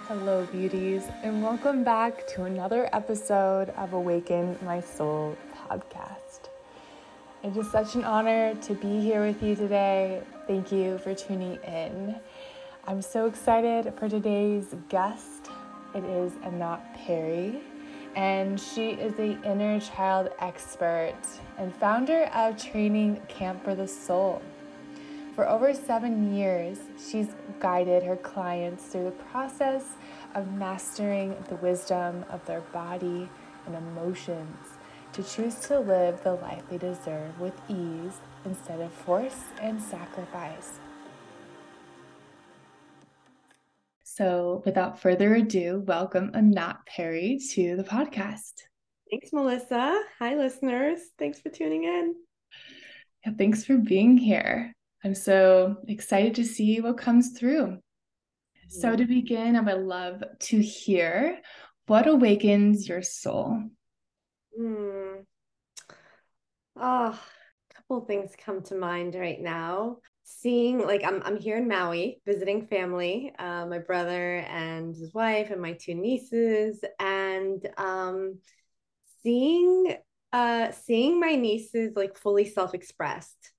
Hello, beauties, and welcome back to another episode of Awaken My Soul podcast. It is such an honor to be here with you today. Thank you for tuning in. I'm so excited for today's guest. It is Anat Perry, and she is the inner child expert and founder of Training Camp for the Soul. For over 7 years, she's guided her clients through the process of mastering the wisdom of their body and emotions to choose to live the life they deserve with ease instead of force and sacrifice. So, without further ado, welcome Anat Perry to the podcast. Thanks, Melissa. Hi, listeners. Thanks for tuning in. Yeah, thanks for being here. I'm so excited to see what comes through. So to begin, I would love to hear what awakens your soul. A couple of things come to mind right now. Seeing, I'm here in Maui visiting family, my brother and his wife and my two nieces, and seeing my nieces like fully self-expressed.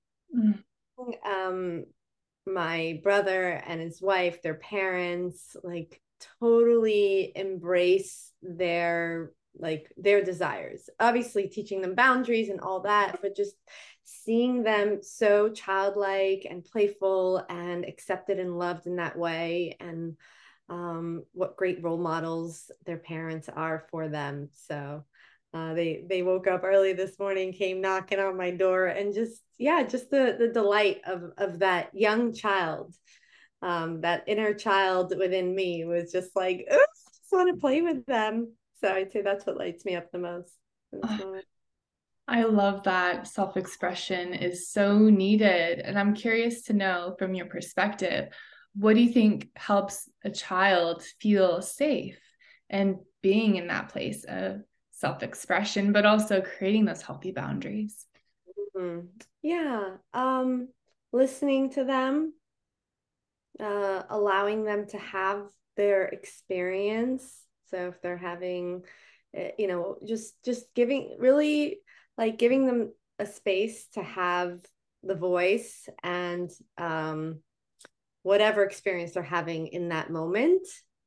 My brother and his wife, their parents, like totally embrace their desires, obviously teaching them boundaries and all that, but just seeing them so childlike and playful and accepted and loved in that way, and what great role models their parents are for them. So they woke up early this morning, came knocking on my door, and just the delight of that young child, that inner child within me was just like, I just want to play with them. So I'd say that's what lights me up the most in this moment. I love that self-expression is so needed. And I'm curious to know from your perspective, what do you think helps a child feel safe and being in that place of self-expression, but also creating those healthy boundaries? Mm-hmm. Yeah. Listening to them, allowing them to have their experience. So if they're having, just giving, really like giving them a space to have the voice and whatever experience they're having in that moment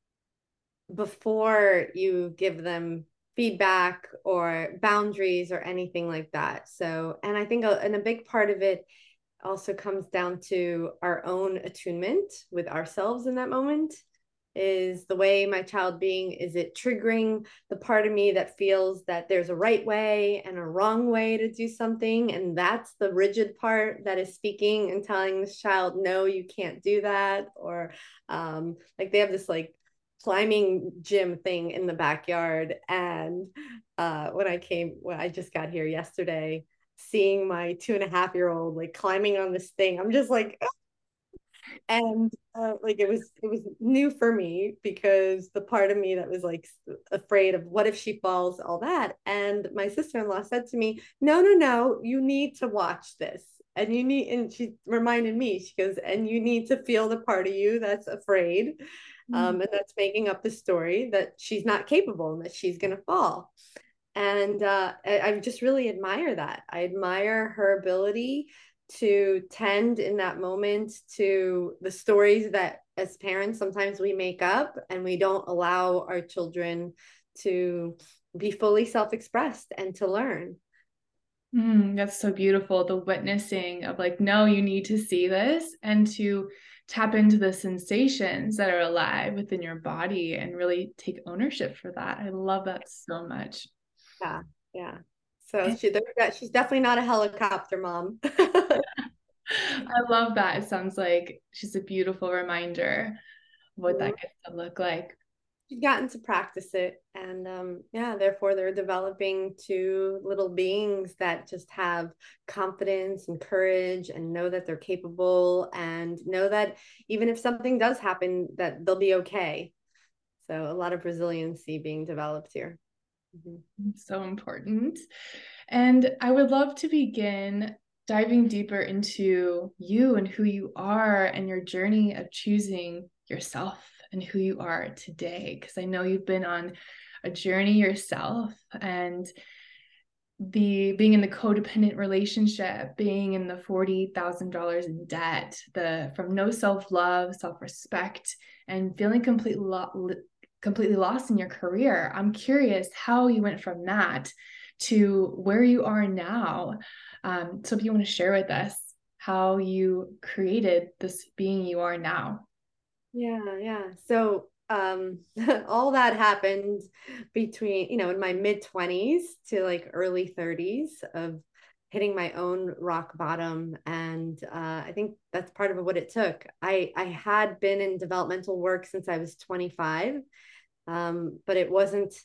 before you give them feedback or boundaries or anything like that. So, and I think and a big part of it also comes down to our own attunement with ourselves in that moment. Is the way my child being, is it triggering the part of me that feels that there's a right way and a wrong way to do something, and that's the rigid part that is speaking and telling this child, no, you can't do that? Or like they have this like climbing gym thing in the backyard, and when I just got here yesterday, seeing my 2.5-year-old like climbing on this thing, I'm just like, and like it was new for me, because the part of me that was like afraid of what if she falls, all that. And my sister-in-law said to me, no, you need to watch this, and she reminded me, she goes, and you need to feel the part of you that's afraid, and that's making up the story that she's not capable and that she's going to fall. And I just really admire that. I admire her ability to tend in that moment to the stories that as parents sometimes we make up, and we don't allow our children to be fully self-expressed and to learn. That's so beautiful. The witnessing of like, no, you need to see this, and to tap into the sensations that are alive within your body and really take ownership for that. I love that so much. Yeah. So she's definitely not a helicopter mom. I love that. It sounds like she's a beautiful reminder of what that gets to look like. She's gotten to practice it, and therefore they're developing two little beings that just have confidence and courage, and know that they're capable, and know that even if something does happen, that they'll be okay. So a lot of resiliency being developed here. So important. And I would love to begin diving deeper into you and who you are and your journey of choosing yourself and who you are today? Because I know you've been on a journey yourself, and being in the codependent relationship, being in the $40,000 in debt, from no self-love, self-respect, and feeling completely lost in your career. I'm curious how you went from that to where you are now. So if you want to share with us how you created this being you are now. Yeah. So all that happened between, in my mid-20s to like early 30s of hitting my own rock bottom. And I think that's part of what it took. I had been in developmental work since I was 25, but it wasn't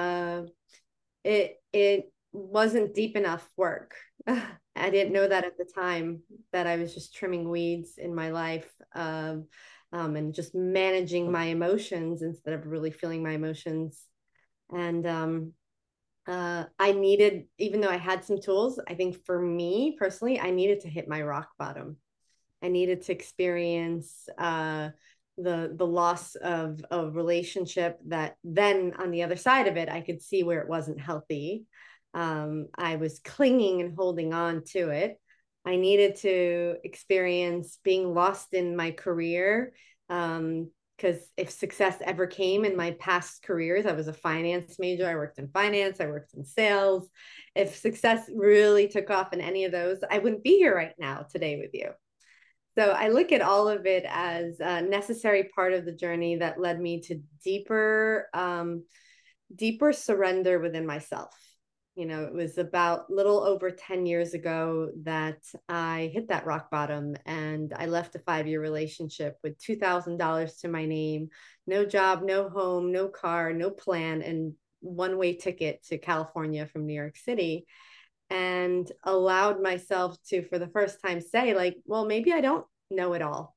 it wasn't deep enough work. I didn't know that at the time, that I was just trimming weeds in my life, and just managing my emotions instead of really feeling my emotions. And I needed, even though I had some tools, I think for me personally, I needed to hit my rock bottom. I needed to experience the loss of a relationship that then on the other side of it, I could see where it wasn't healthy. I was clinging and holding on to it. I needed to experience being lost in my career. Because if success ever came in my past careers, I was a finance major. I worked in finance, I worked in sales. If success really took off in any of those, I wouldn't be here right now today with you. So I look at all of it as a necessary part of the journey that led me to deeper surrender within myself. It was about little over 10 years ago that I hit that rock bottom, and I left a 5-year relationship with $2,000 to my name, no job, no home, no car, no plan, and one-way ticket to California from New York City, and allowed myself to, for the first time, say like, well, maybe I don't know it all.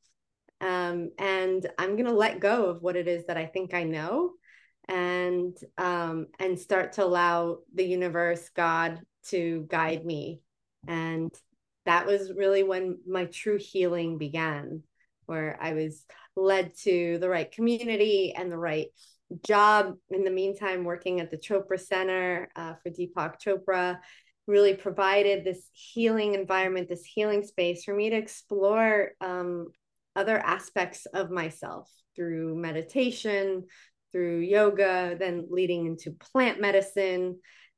And I'm going to let go of what it is that I think I know, and start to allow the universe, God, to guide me. And that was really when my true healing began, where I was led to the right community and the right job. In the meantime, working at the Chopra Center for Deepak Chopra really provided this healing environment, this healing space for me to explore other aspects of myself through meditation, through yoga, then leading into plant medicine,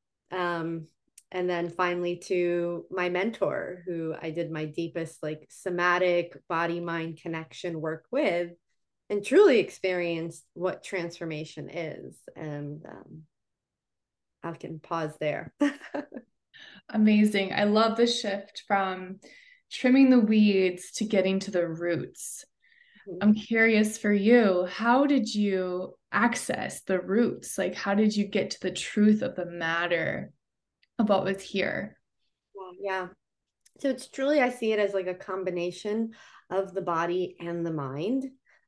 and then finally to my mentor, who I did my deepest like somatic body mind connection work with, and truly experienced what transformation is. And I can pause there. Amazing. I love the shift from trimming the weeds to getting to the roots. I'm curious for you, how did you access the roots? Like, how did you get to the truth of the matter of what was here? Yeah. So it's truly, I see it as like a combination of the body and the mind,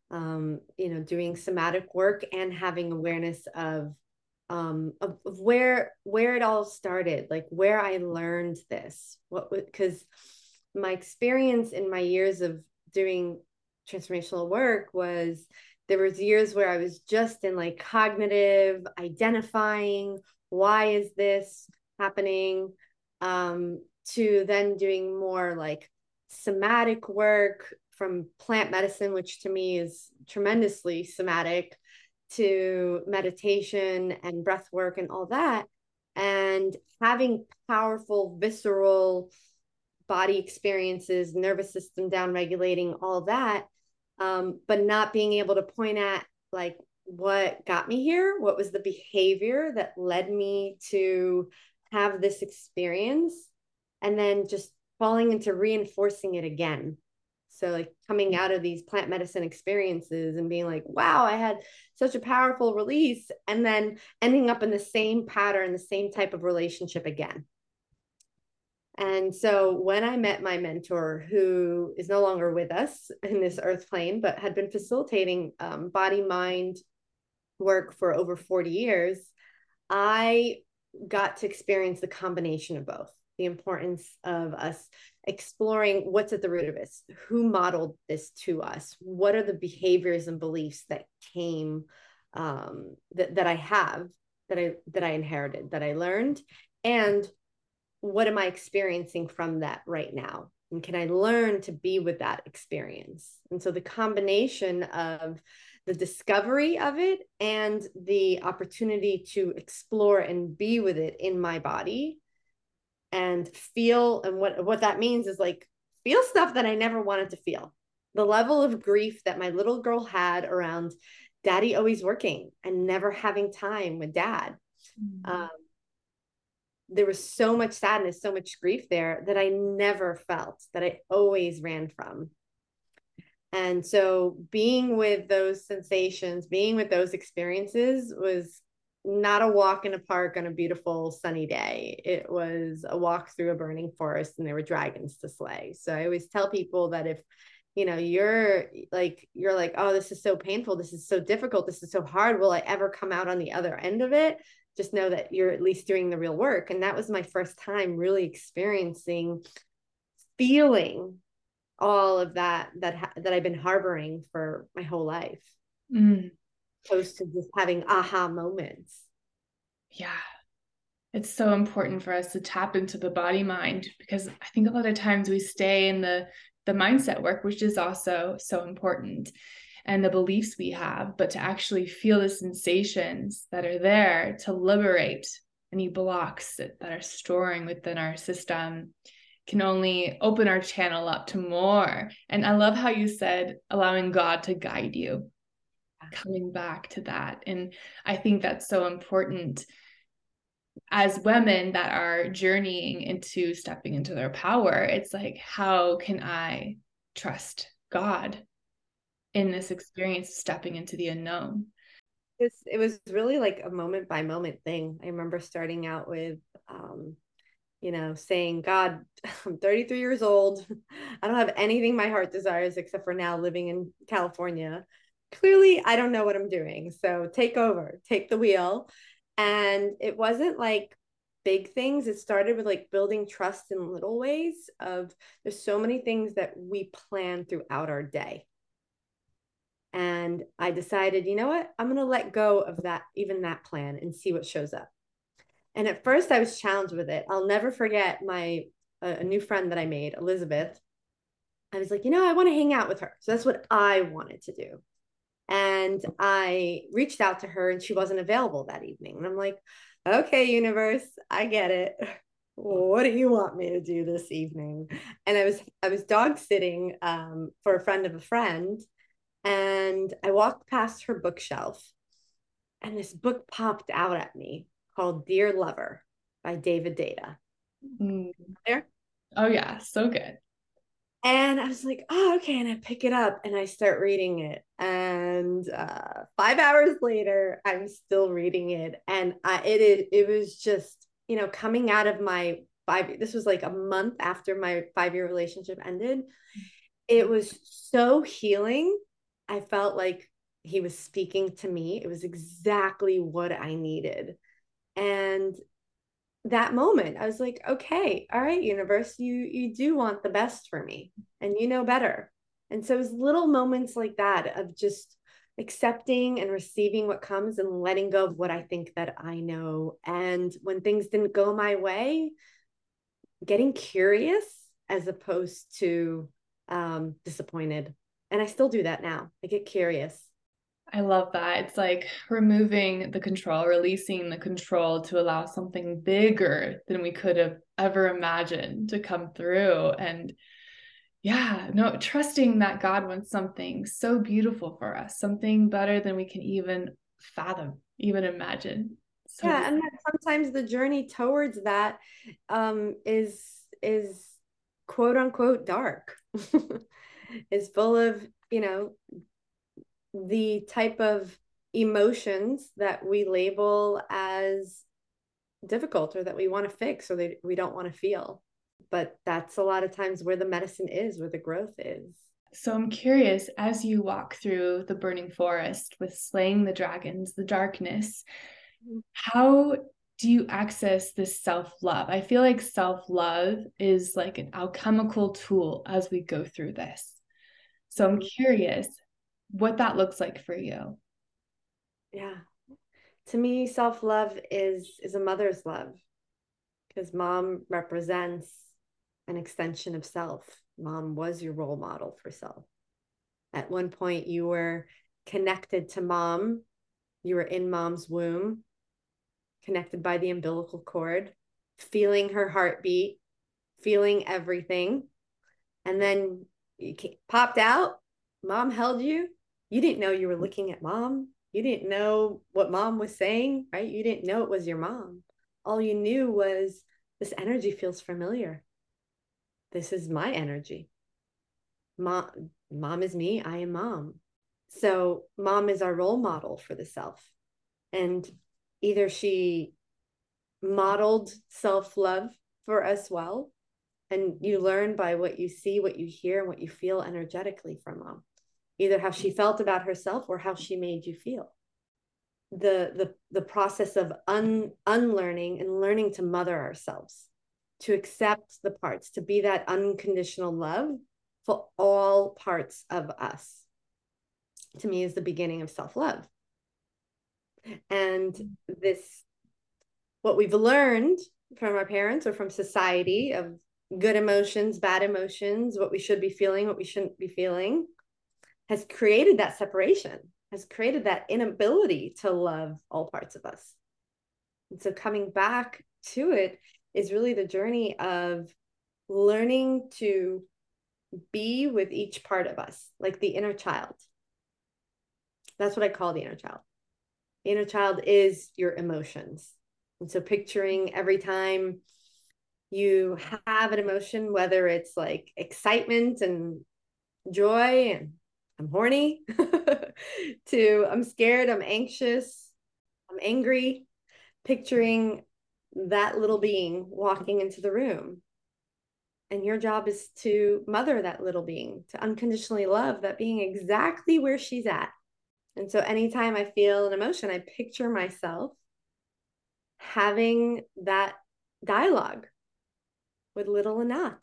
doing somatic work and having awareness of where it all started, like where I learned this, because my experience in my years of doing transformational work was, there was years where I was just in like cognitive identifying, why is this happening, to then doing more like somatic work from plant medicine, which to me is tremendously somatic, to meditation and breath work and all that, and having powerful visceral body experiences, nervous system down regulating, all that, but not being able to point at like what got me here, what was the behavior that led me to have this experience, and then just falling into reinforcing it again. So like coming out of these plant medicine experiences and being like, wow, I had such a powerful release, and then ending up in the same pattern, the same type of relationship again. And so when I met my mentor, who is no longer with us in this earth plane, but had been facilitating body mind work for over 40 years, I got to experience the combination of both. the importance of us exploring what's at the root of this, who modeled this to us, what are the behaviors and beliefs that came that I have, that I inherited, that I learned, and what am I experiencing from that right now? And can I learn to be with that experience? And so the combination of the discovery of it and the opportunity to explore and be with it in my body and feel, and what that means is like feel stuff that I never wanted to feel. The level of grief that my little girl had around daddy always working and never having time with dad. There was so much sadness, so much grief there that I never felt, that I always ran from. And so being with those sensations, being with those experiences was not a walk in a park on a beautiful sunny day. It was a walk through a burning forest and there were dragons to slay. So I always tell people that if, you're like, oh, this is so painful, this is so difficult, this is so hard, will I ever come out on the other end of it? Just know that you're at least doing the real work. And that was my first time really experiencing, feeling all of that I've been harboring for my whole life, opposed to just having aha moments. Yeah. It's so important for us to tap into the body mind, because I think a lot of times we stay in the mindset work, which is also so important, and the beliefs we have, but to actually feel the sensations that are there, to liberate any blocks that are storing within our system, can only open our channel up to more. And I love how you said allowing God to guide you, coming back to that. And I think that's so important as women that are journeying into stepping into their power. It's like, how can I trust God in this experience, stepping into the unknown? It was really like a moment by moment thing. I remember starting out with, saying, God, I'm 33 years old. I don't have anything my heart desires except for now living in California. Clearly, I don't know what I'm doing. So take over, take the wheel. And it wasn't like big things. It started with like building trust in little ways of, there's so many things that we plan throughout our day. And I decided, you know what? I'm going to let go of that, even that plan, and see what shows up. And at first I was challenged with it. I'll never forget a new friend that I made, Elizabeth. I was like, I want to hang out with her. So that's what I wanted to do. And I reached out to her and she wasn't available that evening. And I'm like, okay, universe, I get it. What do you want me to do this evening? And I was dog sitting for a friend of a friend. And I walked past her bookshelf and this book popped out at me called Dear Lover by David Deida. There? Oh yeah, so good. And I was like, oh, okay. And I pick it up and I start reading it. And 5 hours later, I'm still reading it. And it was just, coming out of this was like a month after my 5-year relationship ended. It was so healing. I felt like he was speaking to me. It was exactly what I needed. And that moment, I was like, okay, all right, universe, you do want the best for me and you know better. And so it was little moments like that of just accepting and receiving what comes and letting go of what I think that I know. And when things didn't go my way, getting curious as opposed to disappointed. And I still do that now. I get curious. I love that. It's like removing the control, releasing the control to allow something bigger than we could have ever imagined to come through. And trusting that God wants something so beautiful for us, something better than we can even fathom, even imagine. So yeah, and that sometimes the journey towards that is quote unquote dark. Is full of, the type of emotions that we label as difficult or that we want to fix or that we don't want to feel. But that's a lot of times where the medicine is, where the growth is. So I'm curious, as you walk through the burning forest with slaying the dragons, the darkness, how do you access this self-love? I feel like self-love is like an alchemical tool as we go through this. So I'm curious what that looks like for you. Yeah. To me, self-love is a mother's love, because mom represents an extension of self. Mom was your role model for self. At one point, you were connected to mom. You were in mom's womb, connected by the umbilical cord, feeling her heartbeat, feeling everything. And then you popped out. Mom held you. You didn't know you were looking at mom. You didn't know what mom was saying, right? You didn't know it was your mom. All you knew was this energy feels familiar. This is my energy. Mom is me. I am mom. So mom is our role model for the self. And either she modeled self-love for us well, and you learn by what you see, what you hear, and what you feel energetically from mom, either how she felt about herself or how she made you feel. The process of unlearning and learning to mother ourselves, to accept the parts, to be that unconditional love for all parts of us, to me is the beginning of self-love. And this, what we've learned from our parents or from society of good emotions, bad emotions, what we should be feeling, what we shouldn't be feeling, has created that separation, has created that inability to love all parts of us. And so coming back to it is really the journey of learning to be with each part of us, like the inner child. That's what I call the inner child. The inner child is your emotions. And so picturing every time you have an emotion, whether it's like excitement and joy and I'm horny to I'm scared, I'm anxious, I'm angry, picturing that little being walking into the room. And your job is to mother that little being, to unconditionally love that being exactly where she's at. And so anytime I feel an emotion, I picture myself having that dialogue with little Anat.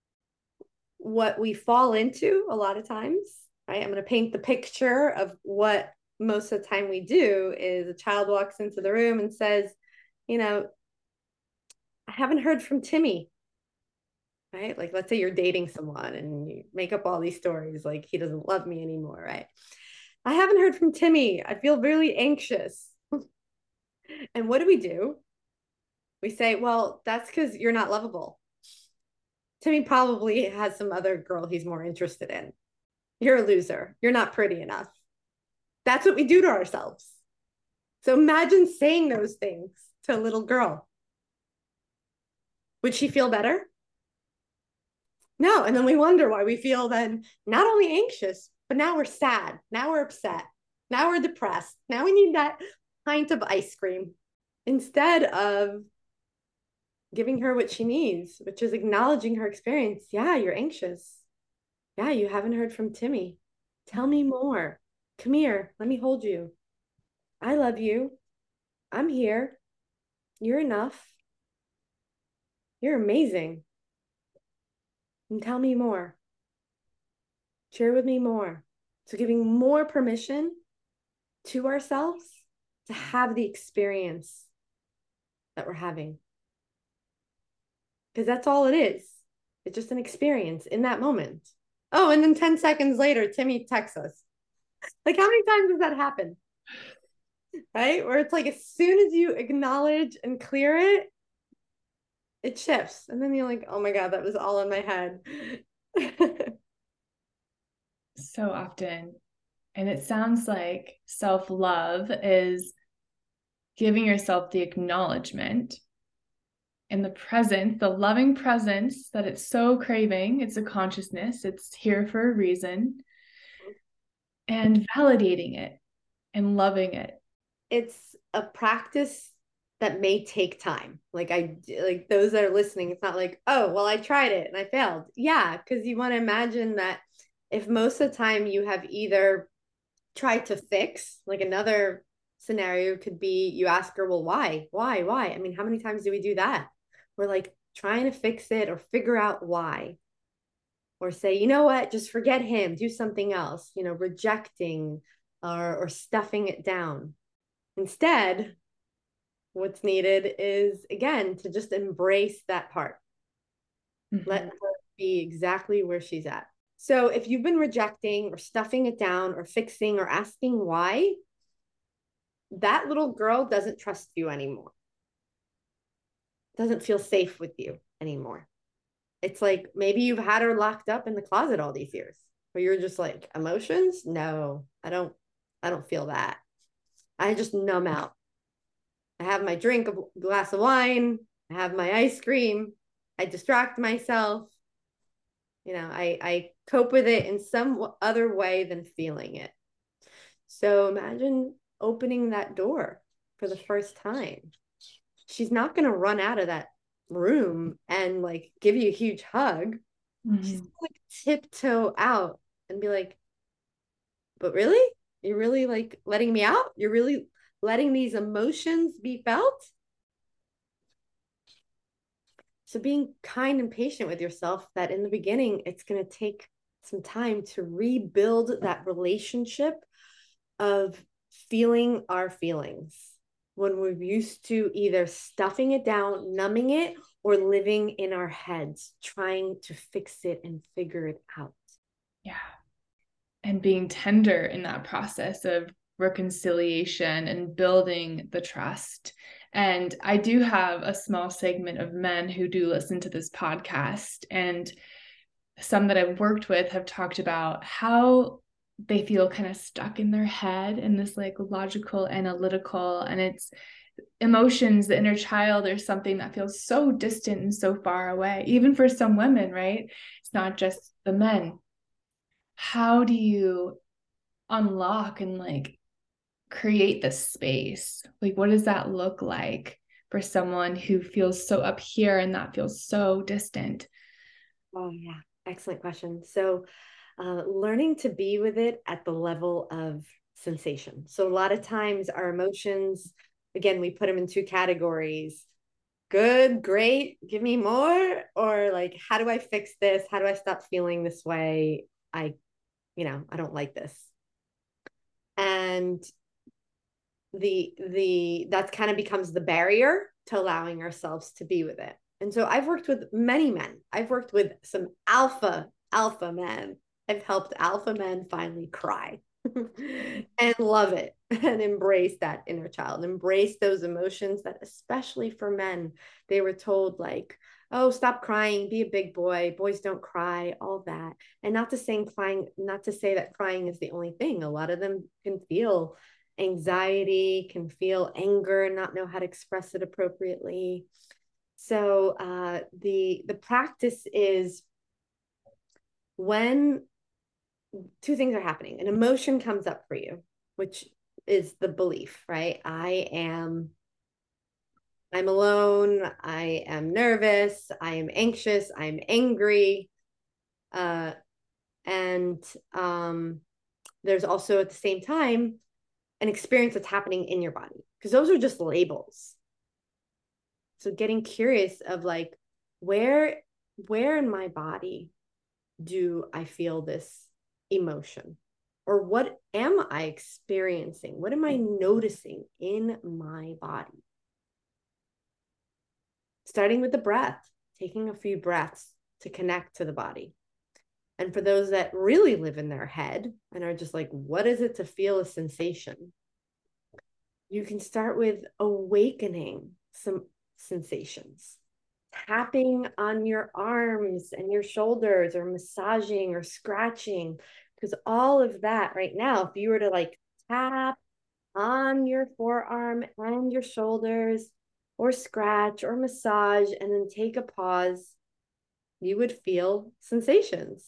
What we fall into a lot of times, right? I'm going to paint the picture of what most of the time we do is a child walks into the room and says, you know, I haven't heard from Timmy, right? Like, let's say you're dating someone and you make up all these stories like he doesn't love me anymore, right? I haven't heard from Timmy. I feel really anxious. And what do? We say, well, that's because you're not lovable. Timmy probably has some other girl he's more interested in. You're a loser. You're not pretty enough. That's what we do to ourselves. So imagine saying those things to a little girl. Would she feel better? No. And then we wonder why we feel then not only anxious, but now we're sad. Now we're upset. Now we're depressed. Now we need that pint of ice cream instead of giving her what she needs, which is acknowledging her experience. Yeah, you're anxious. Yeah, you haven't heard from Timmy. Tell me more. Come here. Let me hold you. I love you. I'm here. You're enough. You're amazing. And tell me more. Share with me more. So giving more permission to ourselves to have the experience that we're having. Because that's all it is. It's just an experience in that moment. Oh, and then 10 seconds later, Timmy texts us. Like, how many times does that happen? Right? Where it's like, as soon as you acknowledge and clear it, it shifts. And then you're like, oh my God, that was all in my head. So often. And it sounds like self-love is giving yourself the acknowledgement and the presence, the loving presence that it's so craving. It's a consciousness, it's here for a reason, and validating it and loving it. It's a practice that may take time. Like those that are listening, it's not like, oh, well, I tried it and I failed. Yeah, because you want to imagine that if most of the time you have either tried to fix, like another scenario could be you ask her, well, why? Why? I mean, how many times do we do that? We're like trying to fix it or figure out why. Or say, you know what, just forget him, do something else, rejecting or stuffing it down. Instead, what's needed is, again, to just embrace that part. Let her be exactly where she's at. So if you've been rejecting or stuffing it down or fixing or asking why, that little girl doesn't trust you anymore. Doesn't feel safe with you anymore. It's like maybe you've had her locked up in the closet all these years where you're just like, emotions? No, I don't feel that. I just numb out. I have my drink, a glass of wine, I have my ice cream, I distract myself. I cope with it in some other way than feeling it. So imagine opening that door for the first time. She's not going to run out of that room and like give you a huge hug. She's gonna, like, tiptoe out and be like, but really? You're really like letting me out? You're really letting these emotions be felt? So being kind and patient with yourself, that in the beginning, it's going to take some time to rebuild that relationship of feeling our feelings when we're used to either stuffing it down, numbing it, or living in our heads, trying to fix it and figure it out. Yeah. And being tender in that process of reconciliation and building the trust. And I do have a small segment of men who do listen to this podcast, and some that I've worked with have talked about how they feel kind of stuck in their head in this like logical, analytical, and it's emotions, the inner child, or something that feels so distant and so far away, even for some women, right? It's not just the men. How do you unlock and like create this space? Like, what does that look like for someone who feels so up here and that feels so distant? Oh, yeah. Excellent question. So, learning to be with it at the level of sensation. So, a lot of times our emotions, again, we put them in two categories: good, great, give me more, or like, how do I fix this? How do I stop feeling this way? I don't like this. And that kind of becomes the barrier to allowing ourselves to be with it. And so I've worked with many men. I've worked with some alpha men. I've helped alpha men finally cry and love it and embrace that inner child, embrace those emotions that, especially for men, they were told like, oh, stop crying, be a big boy, boys don't cry, all that. And not to say that crying is the only thing. A lot of them can feel anxiety, can feel anger, and not know how to express it appropriately. So the practice is when two things are happening. An emotion comes up for you, which is the belief, right? I'm alone. I am nervous. I am anxious. I'm angry. And there's also at the same time an experience that's happening in your body, because those are just labels. So getting curious of like, where in my body do I feel this emotion? Or what am I experiencing? What am I noticing in my body? Starting with the breath, taking a few breaths to connect to the body. And for those that really live in their head and are just like, what is it to feel a sensation? You can start with awakening some sensations, tapping on your arms and your shoulders, or massaging or scratching, because all of that right now, if you were to like tap on your forearm and your shoulders, or scratch or massage, and then take a pause, you would feel sensations.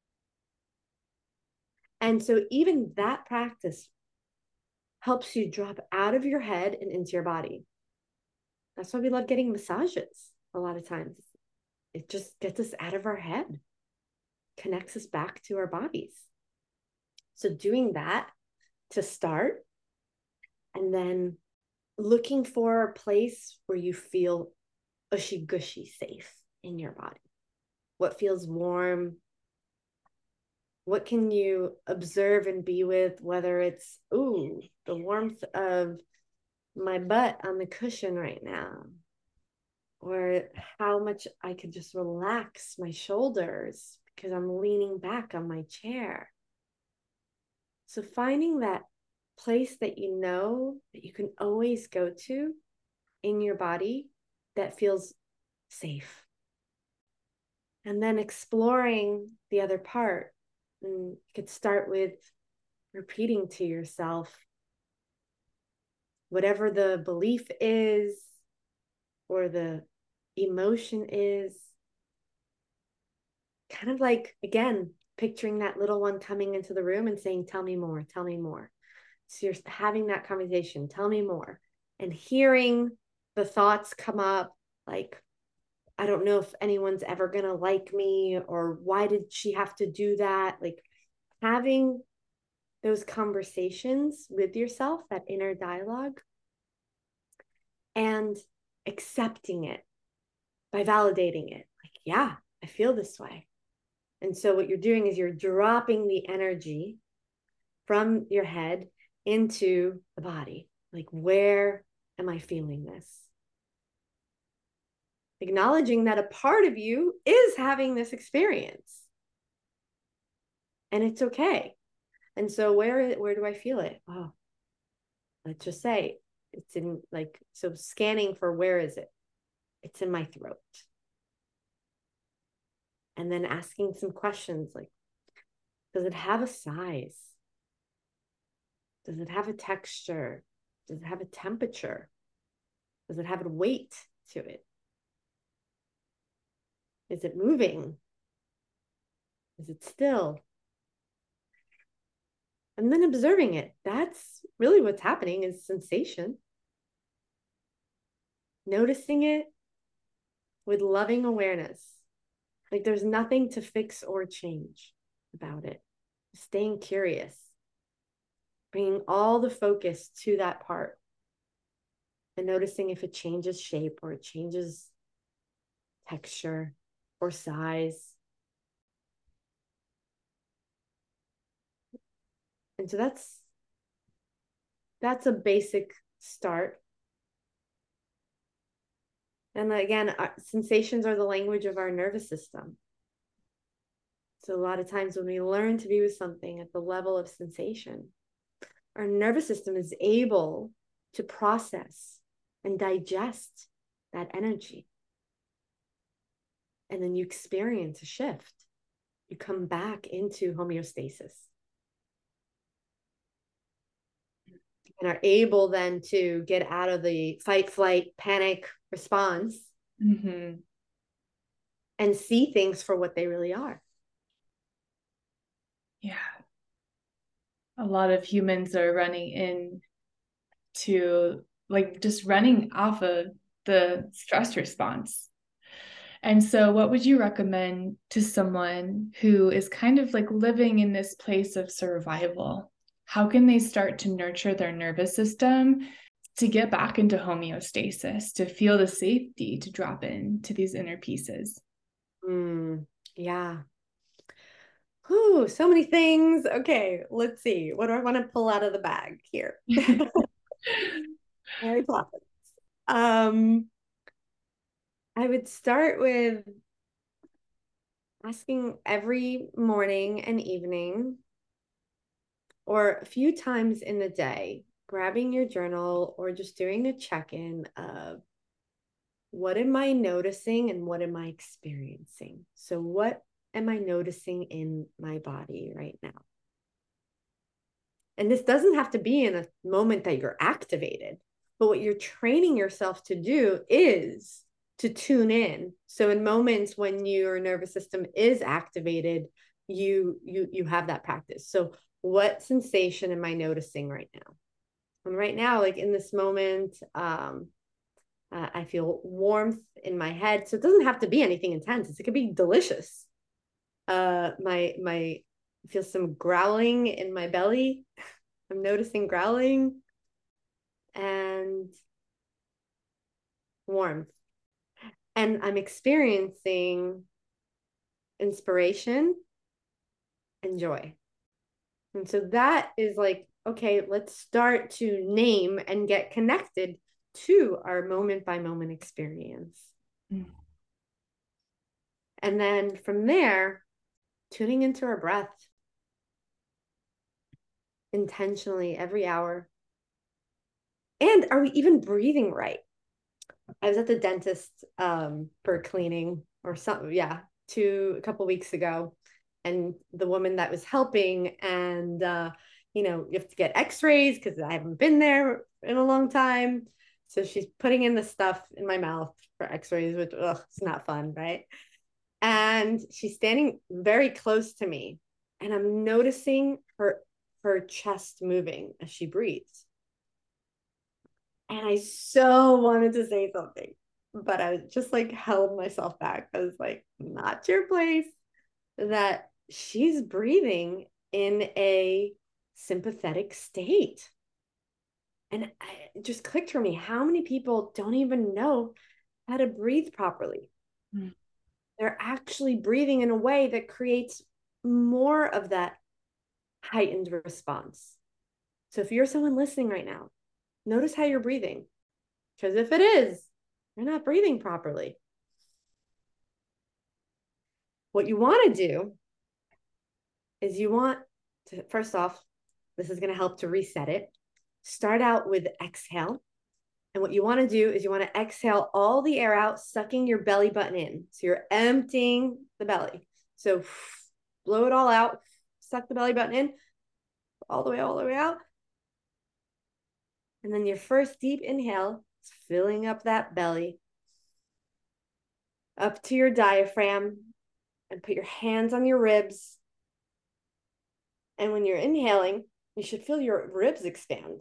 And so even that practice helps you drop out of your head and into your body. That's why we love getting massages a lot of times. It just gets us out of our head, connects us back to our bodies. So doing that to start, and And then looking for a place where you feel ushy gushy safe in your body. What feels warm? What can you observe and be with, whether it's, ooh, the warmth of my butt on the cushion right now, or how much I could just relax my shoulders because I'm leaning back on my chair. So finding that place that you know that you can always go to in your body that feels safe. And then exploring the other part. And you could start with repeating to yourself whatever the belief is or the emotion is. Kind of like, again, picturing that little one coming into the room and saying, tell me more, tell me more. So you're having that conversation, tell me more. And hearing the thoughts come up like, I don't know if anyone's ever going to like me, or why did she have to do that? Like having those conversations with yourself, that inner dialogue, and accepting it by validating it. Like, yeah, I feel this way. And so what you're doing is you're dropping the energy from your head into the body. Like, where am I feeling this? Acknowledging that a part of you is having this experience. And it's okay. And so where do I feel it? Oh, let's just say it's in, like, so scanning for where is it? It's in my throat. And then asking some questions like, does it have a size? Does it have a texture? Does it have a temperature? Does it have a weight to it? Is it moving? Is it still? And then observing it. That's really what's happening, is sensation. Noticing it with loving awareness. Like there's nothing to fix or change about it. Staying curious. Bringing all the focus to that part. And noticing if it changes shape or it changes texture or size. And so that's a basic start. And again, sensations are the language of our nervous system. So a lot of times when we learn to be with something at the level of sensation, our nervous system is able to process and digest that energy. And then you experience a shift. You come back into homeostasis. And are able then to get out of the fight, flight, panic response and see things for what they really are. Yeah. A lot of humans are running in to like just running off of the stress response. And so what would you recommend to someone who is kind of like living in this place of survival? How can they start to nurture their nervous system to get back into homeostasis, to feel the safety to drop into these inner pieces? Yeah. Ooh, so many things. Okay, let's see. What do I want to pull out of the bag here? Mary Poppins. I would start with asking every morning and evening, or a few times in the day, grabbing your journal or just doing a check-in of what am I noticing and what am I experiencing? So what am I noticing in my body right now? And this doesn't have to be in a moment that you're activated, but what you're training yourself to do is to tune in. So in moments when your nervous system is activated, you have that practice. So what sensation am I noticing right now? And right now, like in this moment, I feel warmth in my head. So it doesn't have to be anything intense. It could be delicious. I feel some growling in my belly. I'm noticing growling. and warmth. And I'm experiencing inspiration and joy. And so that is like, okay, let's start to name and get connected to our moment by moment experience. Mm. And then from there, tuning into our breath intentionally every hour. And are we even breathing right? I was at the dentist for cleaning or something, yeah, a couple weeks ago. And the woman that was helping, and you have to get x-rays because I haven't been there in a long time. So she's putting in the stuff in my mouth for x-rays, which it's not fun, right? And she's standing very close to me, and I'm noticing her chest moving as she breathes. And I so wanted to say something, but I just like held myself back. I was like, not your place. That she's breathing in a sympathetic state. And it just clicked for me. How many people don't even know how to breathe properly? Mm. They're actually breathing in a way that creates more of that heightened response. So if you're someone listening right now, notice how you're breathing. Because if it is, you're not breathing properly. What you want to do is you want to, first off, this is going to help to reset it. Start out with exhale. And what you want to do is you want to exhale all the air out, sucking your belly button in. So you're emptying the belly. So blow it all out, suck the belly button in, all the way out. And then your first deep inhale is filling up that belly up to your diaphragm, and put your hands on your ribs. And when you're inhaling, you should feel your ribs expand.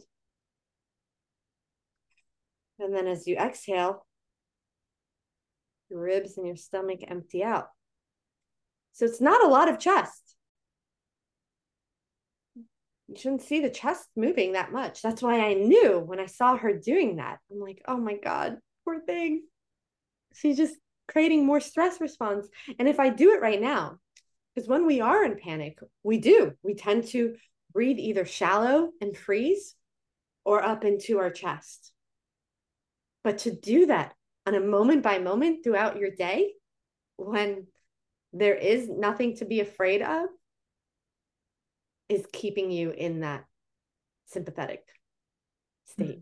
And then as you exhale, your ribs and your stomach empty out. So it's not a lot of chest. You shouldn't see the chest moving that much. That's why I knew when I saw her doing that. I'm like, oh my God, poor thing. She's just creating more stress response. And if I do it right now, because when we are in panic, we tend to breathe either shallow and freeze or up into our chest. But to do that on a moment by moment throughout your day, when there is nothing to be afraid of, is keeping you in that sympathetic state.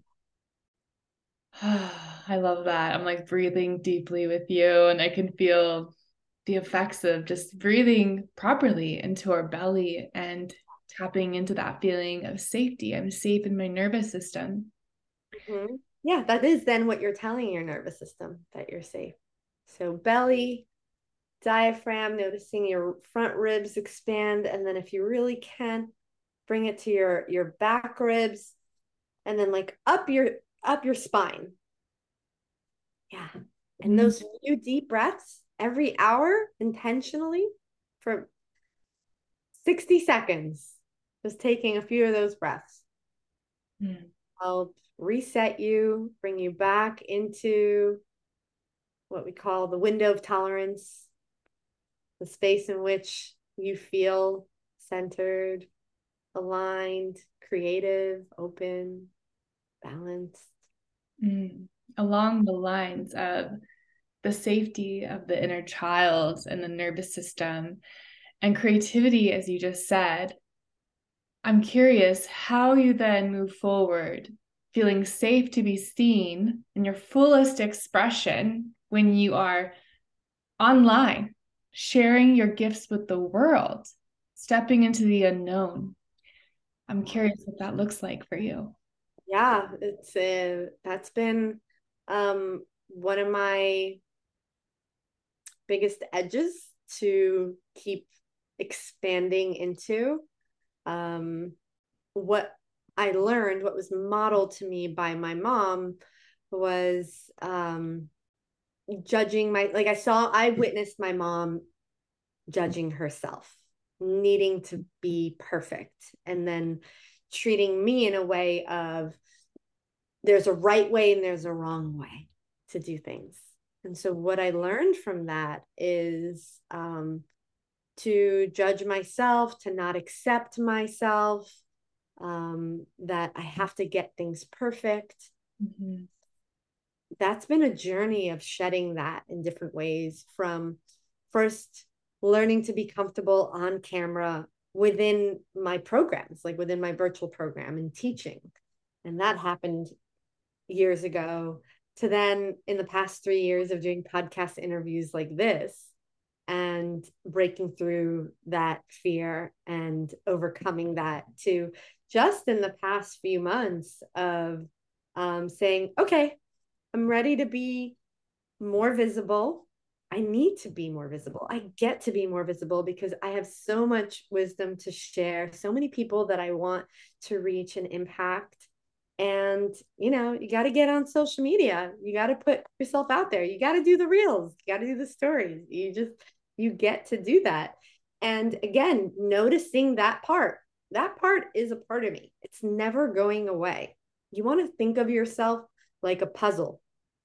I love that. I'm like breathing deeply with you, and I can feel the effects of just breathing properly into our belly and tapping into that feeling of safety. I'm safe in my nervous system. Mm-hmm. Yeah, that is then what you're telling your nervous system, that you're safe. So belly, diaphragm, noticing your front ribs expand. And then if you really can, bring it to your back ribs, and then like up your spine. Yeah. And those few deep breaths every hour intentionally for 60 seconds, just taking a few of those breaths. Help reset you, bring you back into what we call the window of tolerance, the space in which you feel centered, aligned, creative, open, balanced. Along the lines of the safety of the inner child and the nervous system and creativity, as you just said, I'm curious how you then move forward, feeling safe to be seen in your fullest expression when you are online, sharing your gifts with the world, stepping into the unknown. I'm curious what that looks like for you. Yeah, that's been one of my biggest edges to keep expanding into. What I learned, what was modeled to me by my mom, was judging I witnessed my mom judging herself, needing to be perfect, and then treating me in a way of there's a right way and there's a wrong way to do things. And so what I learned from that is to judge myself, to not accept myself, that I have to get things perfect. Mm-hmm. That's been a journey of shedding that in different ways, from first learning to be comfortable on camera within my programs, like within my virtual program and teaching. And that happened years ago, to then in the past 3 years of doing podcast interviews like this and breaking through that fear and overcoming that, to just in the past few months of saying, okay, I'm ready to be more visible. I need to be more visible. I get to be more visible because I have so much wisdom to share, so many people that I want to reach and impact. And, you got to get on social media. You got to put yourself out there. You got to do the reels. You got to do the stories. You get to do that. And again, noticing that part is a part of me. It's never going away. You want to think of yourself like a puzzle.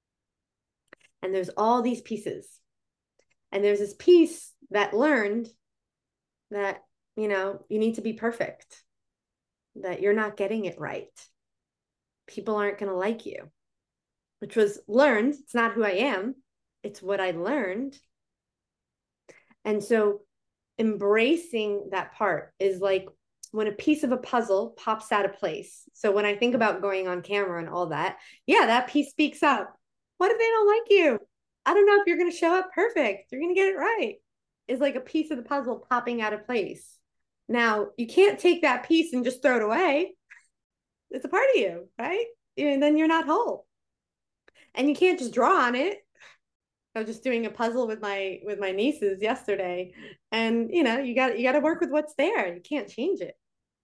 And there's all these pieces. And there's this piece that learned that, you need to be perfect, that you're not getting it right. People aren't going to like you, which was learned. It's not who I am. It's what I learned. And so embracing that part is like when a piece of a puzzle pops out of place. So when I think about going on camera and all that, yeah, that piece speaks up. What if they don't like you? I don't know if you're going to show up perfect. You're going to get it right. It's like a piece of the puzzle popping out of place. Now, you can't take that piece and just throw it away. It's a part of you, right? And then you're not whole. And you can't just draw on it. I was just doing a puzzle with my nieces yesterday, and you got to work with what's there. You can't change it.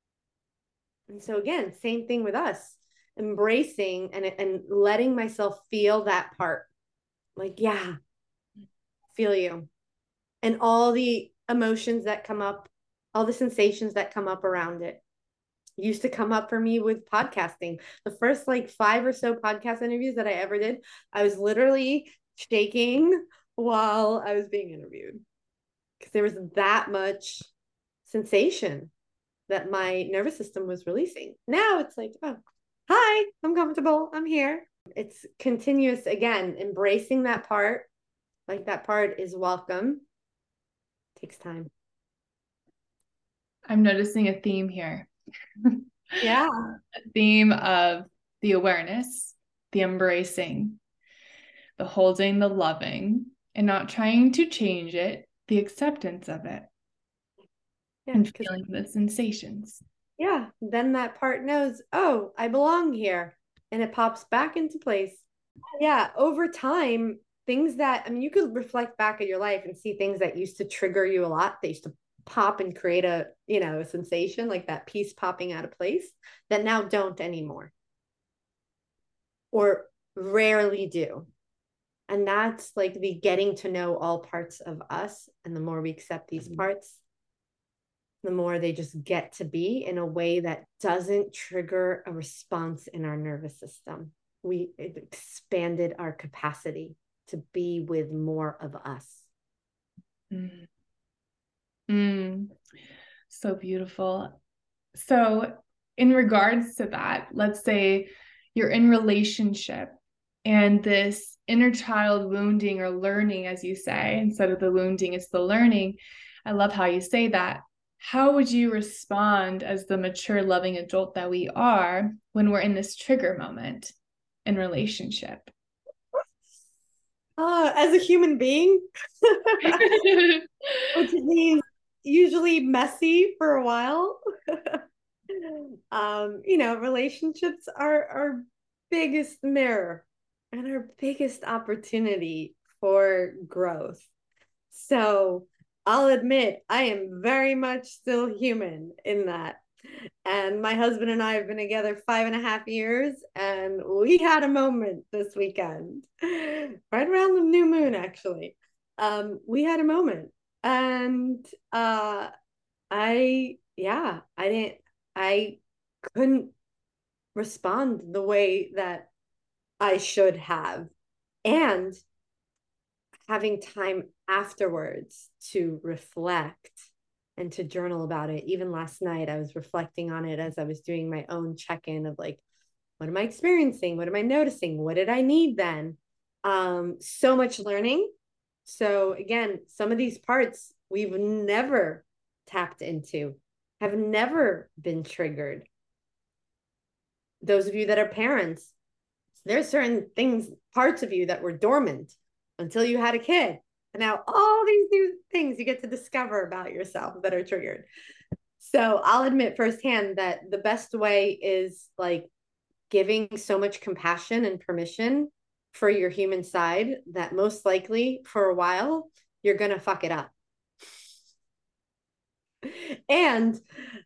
And so again, same thing with us, embracing and letting myself feel that part. Like, yeah, feel you. And all the emotions that come up, all the sensations that come up around it, used to come up for me with podcasting. The first like 5 or so podcast interviews that I ever did, I was literally shaking while I was being interviewed because there was that much sensation that my nervous system was releasing. Now it's like, oh, hi, I'm comfortable. I'm here. It's continuous, again, embracing that part. Like that part is welcome. Takes time. I'm noticing a theme here. Yeah. A theme of the awareness, the embracing, the holding, the loving, and not trying to change it, the acceptance of it, and feeling the sensations. Yeah. Then that part knows, oh, I belong here. And it pops back into place. Yeah. Over time, things that, I mean, you could reflect back at your life and see things that used to trigger you a lot. They used to pop and create a sensation, like that piece popping out of place, that now don't anymore or rarely do. And that's like the getting to know all parts of us. And the more we accept these parts, the more they just get to be in a way that doesn't trigger a response in our nervous system. We expanded our capacity to be with more of us. Mm. Mm. So beautiful. So in regards to that, let's say you're in relationship and this inner child wounding or learning, as you say, instead of the wounding, it's the learning. I love how you say that. How would you respond as the mature, loving adult that we are when we're in this trigger moment in relationship? As a human being, which means usually messy for a while. Relationships are our biggest mirror and our biggest opportunity for growth. So I'll admit I am very much still human in that. And my husband and I have been together 5.5 years, and we had a moment this weekend, right around the new moon, actually. We had a moment, and I couldn't respond the way that I should have. And having time afterwards to reflect and to journal about it. Even last night, I was reflecting on it as I was doing my own check-in of like, what am I experiencing? What am I noticing? What did I need then? So much learning. So again, some of these parts we've never tapped into, have never been triggered. Those of you that are parents, there's certain things, parts of you that were dormant until you had a kid. And now all these new things you get to discover about yourself that are triggered. So I'll admit firsthand that the best way is like giving so much compassion and permission for your human side that most likely for a while you're going to fuck it up. And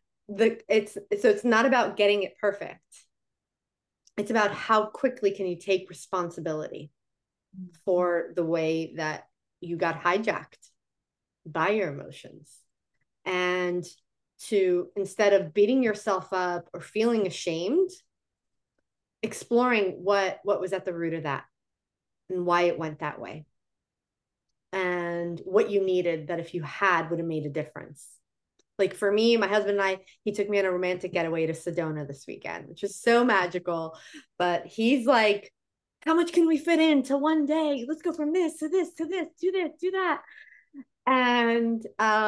it's not about getting it perfect. It's about how quickly can you take responsibility for the way that you got hijacked by your emotions, and to, instead of beating yourself up or feeling ashamed, exploring what was at the root of that and why it went that way, and what you needed that if you had would have made a difference. Like for me, my husband and I, he took me on a romantic getaway to Sedona this weekend, which is so magical. But he's like, how much can we fit into one day? Let's go from this to this to this, do this, do that. And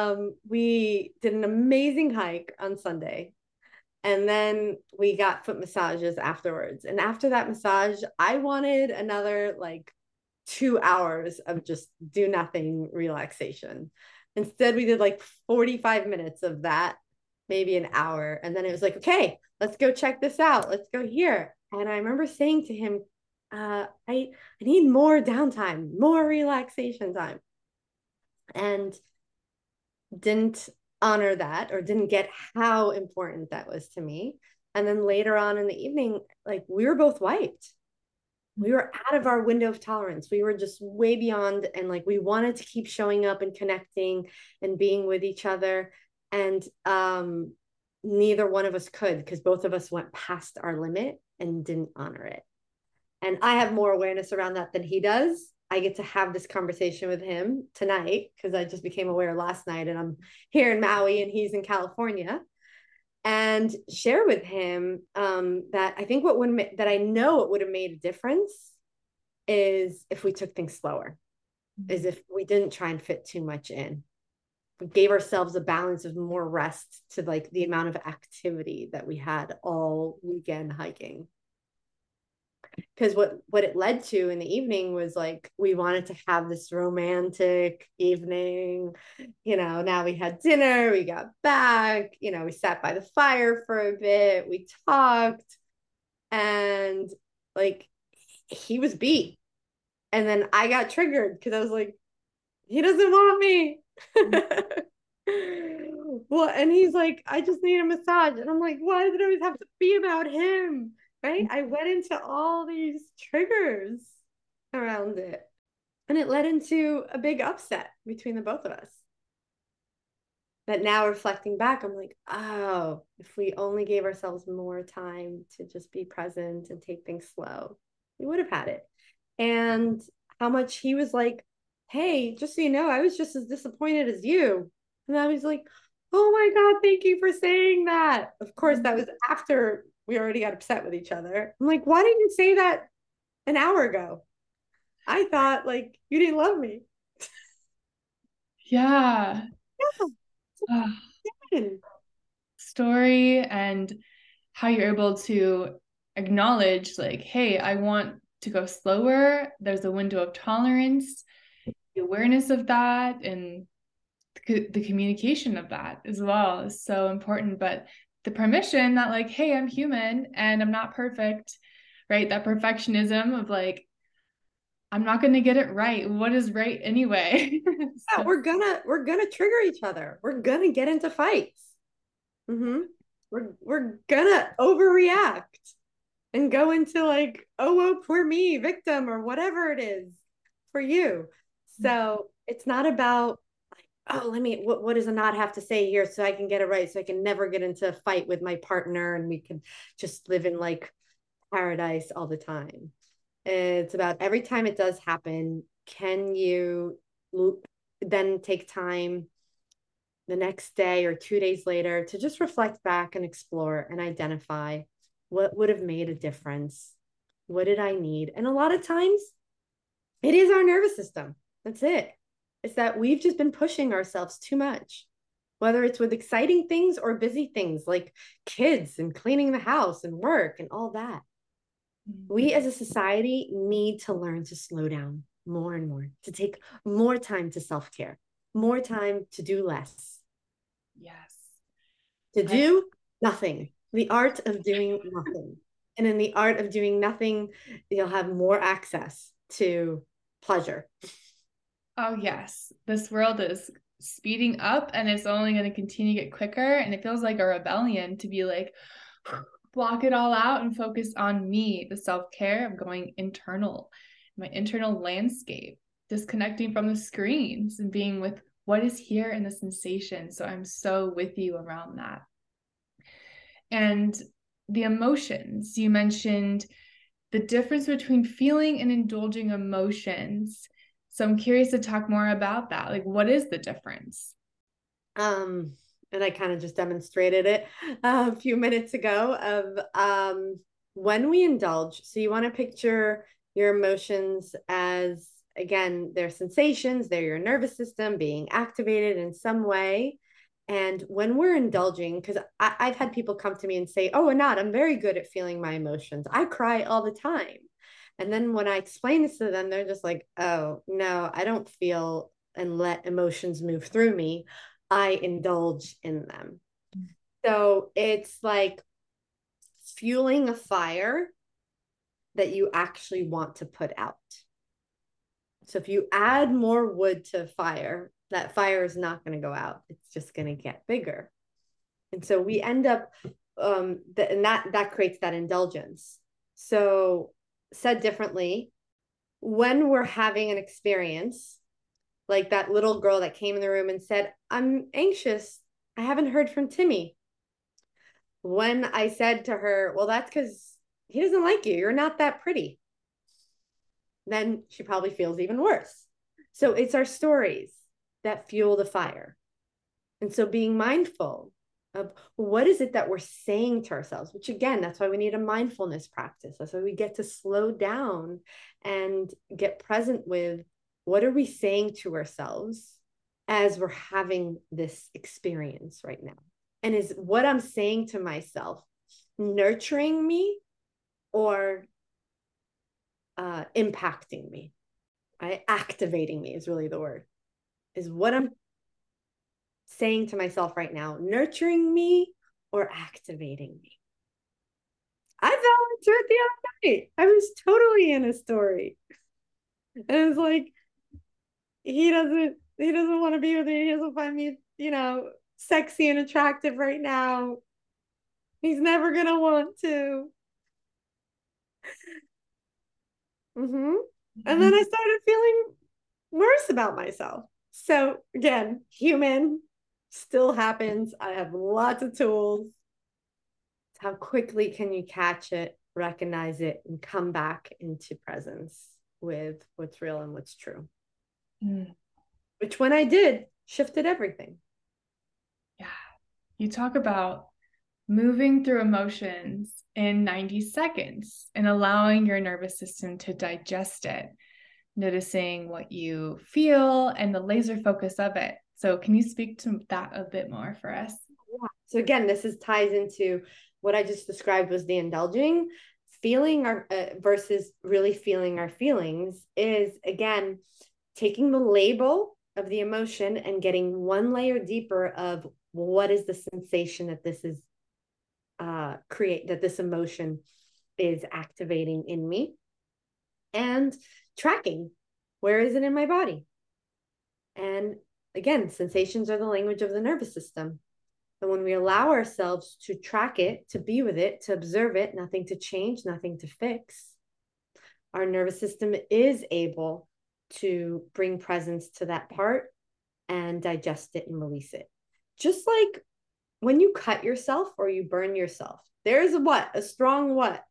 we did an amazing hike on Sunday. And then we got foot massages afterwards. And after that massage, I wanted another like 2 hours of just do nothing relaxation. Instead, we did like 45 minutes of that, maybe an hour. And then it was like, okay, let's go check this out. Let's go here. And I remember saying to him, I need more downtime, more relaxation time. And didn't honor that, or didn't get how important that was to me. And then later on in the evening, like we were both wiped. We were out of our window of tolerance. We were just way beyond, and like we wanted to keep showing up and connecting and being with each other. And neither one of us could, because both of us went past our limit and didn't honor it. And I have more awareness around that than he does. I get to have this conversation with him tonight because I just became aware last night, and I'm here in Maui and he's in California, and share with him that I think that I know it would have made a difference is if we took things slower, is if we didn't try and fit too much in. We gave ourselves a balance of more rest to like the amount of activity that we had all weekend hiking. Because what it led to in the evening was like we wanted to have this romantic evening. Now we had dinner, we got back, we sat by the fire for a bit, we talked, and like he was beat. And then I got triggered because I was like, he doesn't want me. Well, and he's like, I just need a massage. And I'm like, why does it always have to be about him? Right? I went into all these triggers around it. And it led into a big upset between the both of us. That now reflecting back, I'm like, oh, if we only gave ourselves more time to just be present and take things slow, we would have had it. And how much he was like, hey, just so you know, I was just as disappointed as you. And I was like, oh my God, thank you for saying that. Of course, that was after we already got upset with each other. I'm like, why didn't you say that an hour ago? I thought like you didn't love me. Yeah. Story and how you're able to acknowledge like, hey, I want to go slower. There's a window of tolerance, the awareness of that, and the communication of that as well is so important. But the permission that like, hey, I'm human and I'm not perfect, right? That perfectionism of like, I'm not going to get it right. What is right anyway? Yeah, we're gonna trigger each other. We're gonna get into fights. We're gonna overreact and go into like, oh, poor me, victim, or whatever it is for you. So it's not about like oh, what does a knot have to say here so I can get it right, so I can never get into a fight with my partner and we can just live in like paradise all the time. It's about every time it does happen, can you then take time the next day or 2 days later to just reflect back and explore and identify what would have made a difference? What did I need? And a lot of times it is our nervous system. That's it. It's that we've just been pushing ourselves too much, whether it's with exciting things or busy things like kids and cleaning the house and work and all that. We as a society need to learn to slow down more and more, to take more time to self care, more time to do less. Yes. To do nothing, the art of doing nothing. And in the art of doing nothing, you'll have more access to pleasure. Oh, yes. This world is speeding up and it's only going to continue to get quicker. And it feels like a rebellion to be like, block it all out and focus on me, the self-care of going internal, my internal landscape, disconnecting from the screens and being with what is here in the sensation. So I'm so with you around that. And the emotions, you mentioned the difference between feeling and indulging emotions. So I'm curious to talk more about that. Like, what is the difference? And I kind of just demonstrated it a few minutes ago of when we indulge. So you want to picture your emotions as, again, they're sensations, they're your nervous system being activated in some way. And when we're indulging, because I've had people come to me and say, oh, Anat, I'm very good at feeling my emotions. I cry all the time. And then when I explain this to them, they're just like, oh, no, I don't feel and let emotions move through me. I indulge in them. So it's like fueling a fire that you actually want to put out. So if you add more wood to a fire, that fire is not going to go out. It's just going to get bigger. And so we end up, and that creates that indulgence. So said differently, when we're having an experience, like that little girl that came in the room and said, I'm anxious. I haven't heard from Timmy. When I said to her, well, that's because he doesn't like you. You're not that pretty. Then she probably feels even worse. So it's our stories that fuel the fire. And so being mindful of what is it that we're saying to ourselves, which again, that's why we need a mindfulness practice. That's why we get to slow down and get present with what are we saying to ourselves as we're having this experience right now? And is what I'm saying to myself nurturing me or impacting me? Right? Activating me is really the word. Is what I'm saying to myself right now nurturing me or activating me? I fell into it the other night. I was totally in a story. And it was like, he doesn't want to be with me. He doesn't find me, sexy and attractive right now. He's never gonna want to. Mm-hmm. And then I started feeling worse about myself. So again, human still happens. I have lots of tools. How quickly can you catch it, recognize it, and come back into presence with what's real and what's true? Which when I did, shifted everything. Yeah. You talk about moving through emotions in 90 seconds and allowing your nervous system to digest it, noticing what you feel and the laser focus of it. So can you speak to that a bit more for us? Yeah. So again, ties into what I just described was the indulging. Feeling our versus really feeling our feelings is, again, taking the label of the emotion and getting one layer deeper of what is the sensation that this is that this emotion is activating in me, and tracking where is it in my body. And again, sensations are the language of the nervous system. And when we allow ourselves to track it, to be with it, to observe it, nothing to change, nothing to fix, our nervous system is able to bring presence to that part and digest it and release it. Just like when you cut yourself or you burn yourself, there's a strong what?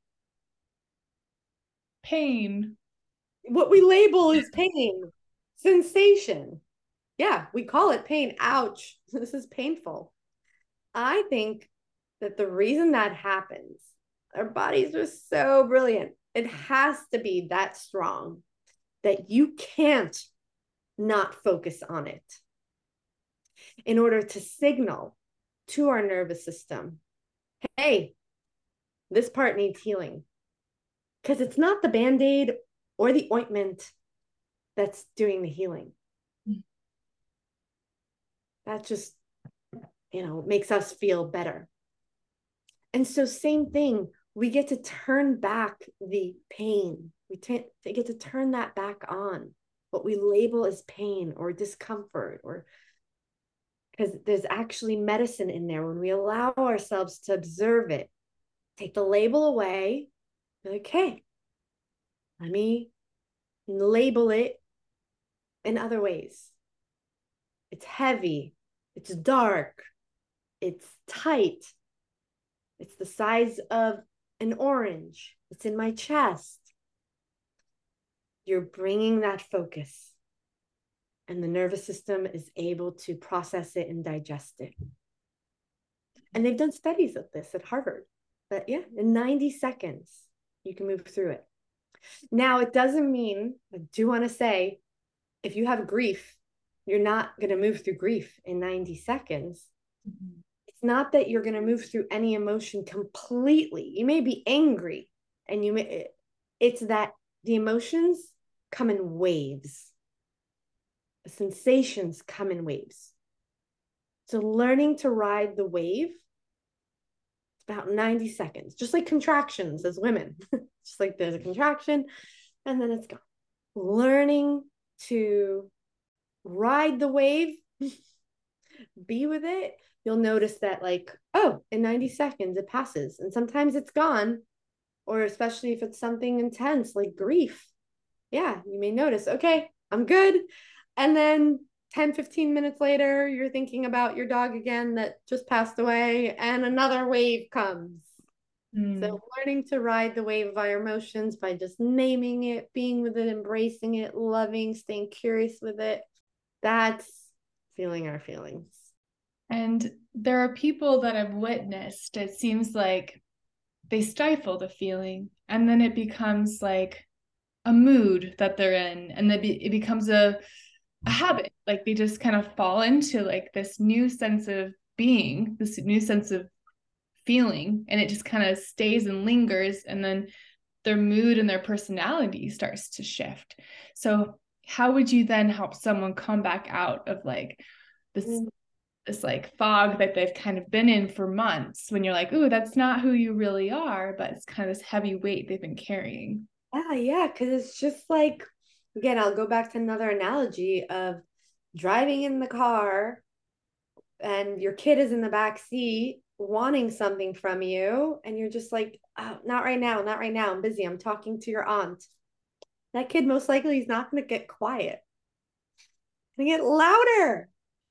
Pain. What we label is pain, sensation. Yeah, we call it pain. Ouch, this is painful. I think that the reason that happens, our bodies are so brilliant. It has to be that strong that you can't not focus on it in order to signal to our nervous system, hey, this part needs healing. Because it's not the band aid or the ointment that's doing the healing. That just, makes us feel better. And so, same thing, we get to turn back the pain. We get to turn that back on, what we label as pain or discomfort, or because there's actually medicine in there when we allow ourselves to observe it. Take the label away. Okay, let me label it in other ways. It's heavy, it's dark, it's tight, it's the size of an orange, it's in my chest. You're bringing that focus, and the nervous system is able to process it and digest it. And they've done studies of this at Harvard, that in 90 seconds, you can move through it. Now, it doesn't mean, I do want to say, if you have grief, you're not going to move through grief in 90 seconds. Mm-hmm. It's not that you're going to move through any emotion completely. You may be angry, and it's that the emotions come in waves. The sensations come in waves. So learning to ride the wave, it's about 90 seconds, just like contractions as women. Just like there's a contraction and then it's gone. Learning to ride the wave, be with it, you'll notice that in 90 seconds it passes, and sometimes it's gone. Or especially if it's something intense like grief, you may notice, okay, I'm good. And then 10-15 minutes later, you're thinking about your dog again that just passed away, and another wave comes. So learning to ride the wave of our emotions by just naming it, being with it, embracing it, loving, staying curious with it, that's feeling our feelings. And there are people that I've witnessed, it seems like they stifle the feeling, and then it becomes like a mood that they're in, and then it becomes a habit. Like they just kind of fall into like this new sense of being, this new sense of feeling, and it just kind of stays and lingers, and then their mood and their personality starts to shift. So how would you then help someone come back out of like this like fog that they've kind of been in for months, when you're like, ooh, that's not who you really are, but it's kind of this heavy weight they've been carrying? Yeah, because it's just like, again, I'll go back to another analogy of driving in the car and your kid is in the back seat wanting something from you, and you're just like, oh, not right now, not right now, I'm busy, I'm talking to your aunt. That kid most likely is not going to get quiet. It's going to get louder.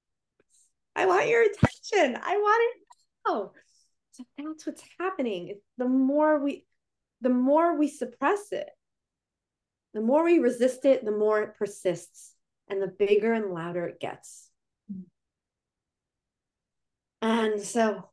I want your attention. I want it now. So that's what's happening. The more we suppress it, the more we resist it, the more it persists, and the bigger and louder it gets. And so,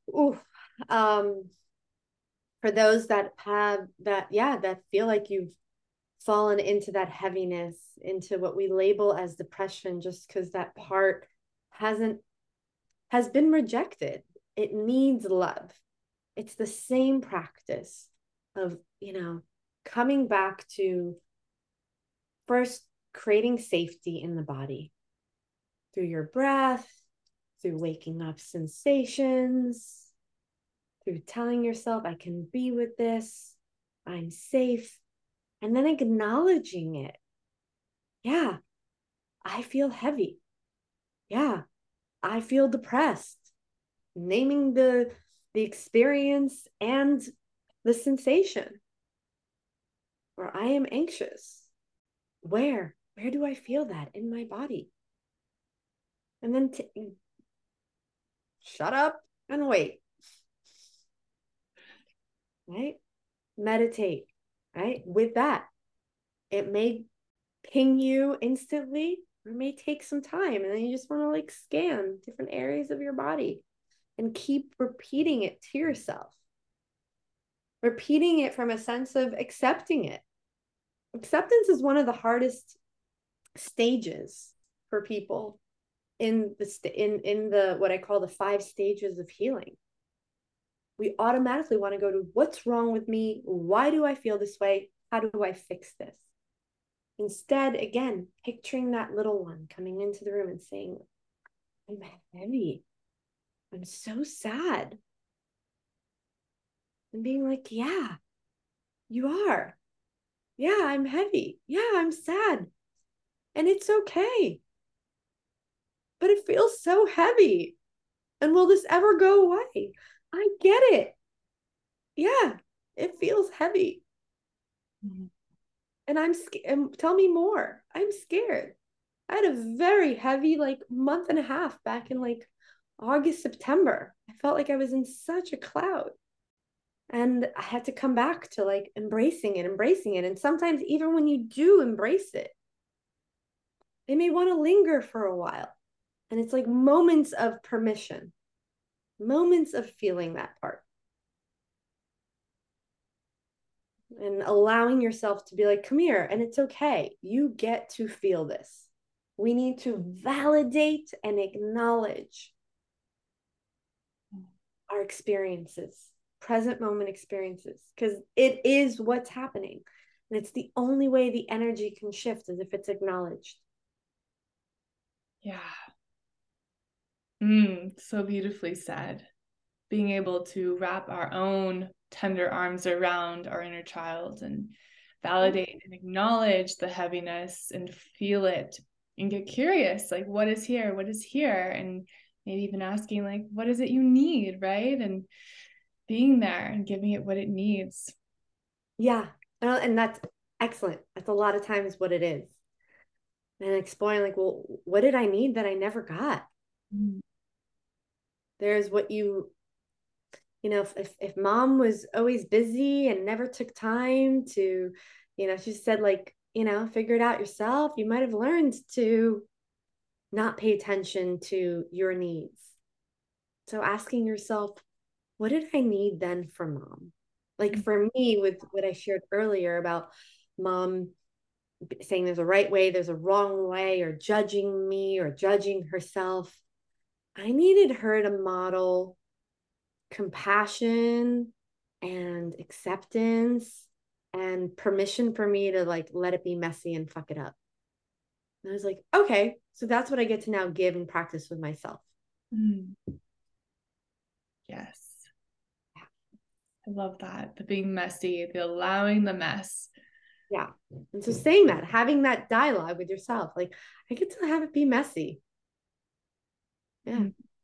for those that have that feel like you've fallen into that heaviness, into what we label as depression, just because that part has been rejected. It needs love. It's the same practice of, coming back to first creating safety in the body through your breath, through waking up sensations, through telling yourself, I can be with this, I'm safe, and then acknowledging it. Yeah, I feel heavy. Yeah, I feel depressed. Naming the experience and the sensation. Or I am anxious. Where do I feel that in my body? And then shut up and wait, right? Meditate, right? With that, it may ping you instantly or it may take some time. And then you just want to like scan different areas of your body and keep repeating it to yourself. Repeating it from a sense of accepting it. Acceptance is one of the hardest stages for people in the what I call the 5 stages of healing. We automatically want to go to what's wrong with me? Why do I feel this way? How do I fix this? Instead, again, picturing that little one coming into the room and saying, I'm heavy. I'm so sad. And being like, yeah, you are. Yeah, I'm heavy. Yeah, I'm sad. And it's okay. But it feels so heavy. And will this ever go away? I get it. Yeah, it feels heavy. Mm-hmm. And I'm scared. Tell me more. I'm scared. I had a very heavy, like, month and a half back in like August, September. I felt like I was in such a cloud. And I had to come back to like embracing it, embracing it. And sometimes, even when you do embrace it, they may want to linger for a while. And it's like moments of permission, moments of feeling that part. And allowing yourself to be like, come here, and it's okay. You get to feel this. We need to validate and acknowledge our experiences, present moment experiences, because it is what's happening. And it's the only way the energy can shift is if it's acknowledged. Yeah. So beautifully said. Being able to wrap our own tender arms around our inner child and validate and acknowledge the heaviness and feel it and get curious, like, what is here? What is here? And maybe even asking, like, what is it you need? Right. And being there and giving it what it needs. Yeah. And that's excellent. That's a lot of times what it is. And exploring, like, well, what did I need that I never got? There's what if mom was always busy and never took time to, she said, like, figure it out yourself, you might have learned to not pay attention to your needs. So asking yourself, what did I need then from mom? Like for me, with what I shared earlier about mom saying there's a right way, there's a wrong way, or judging me or judging herself, I needed her to model compassion and acceptance and permission for me to like let it be messy and fuck it up. And I was like, okay, so that's what I get to now give and practice with myself. Yes. I love that. The being messy, the allowing the mess. Yeah. And so saying that, having that dialogue with yourself, like, I get to have it be messy. Yeah.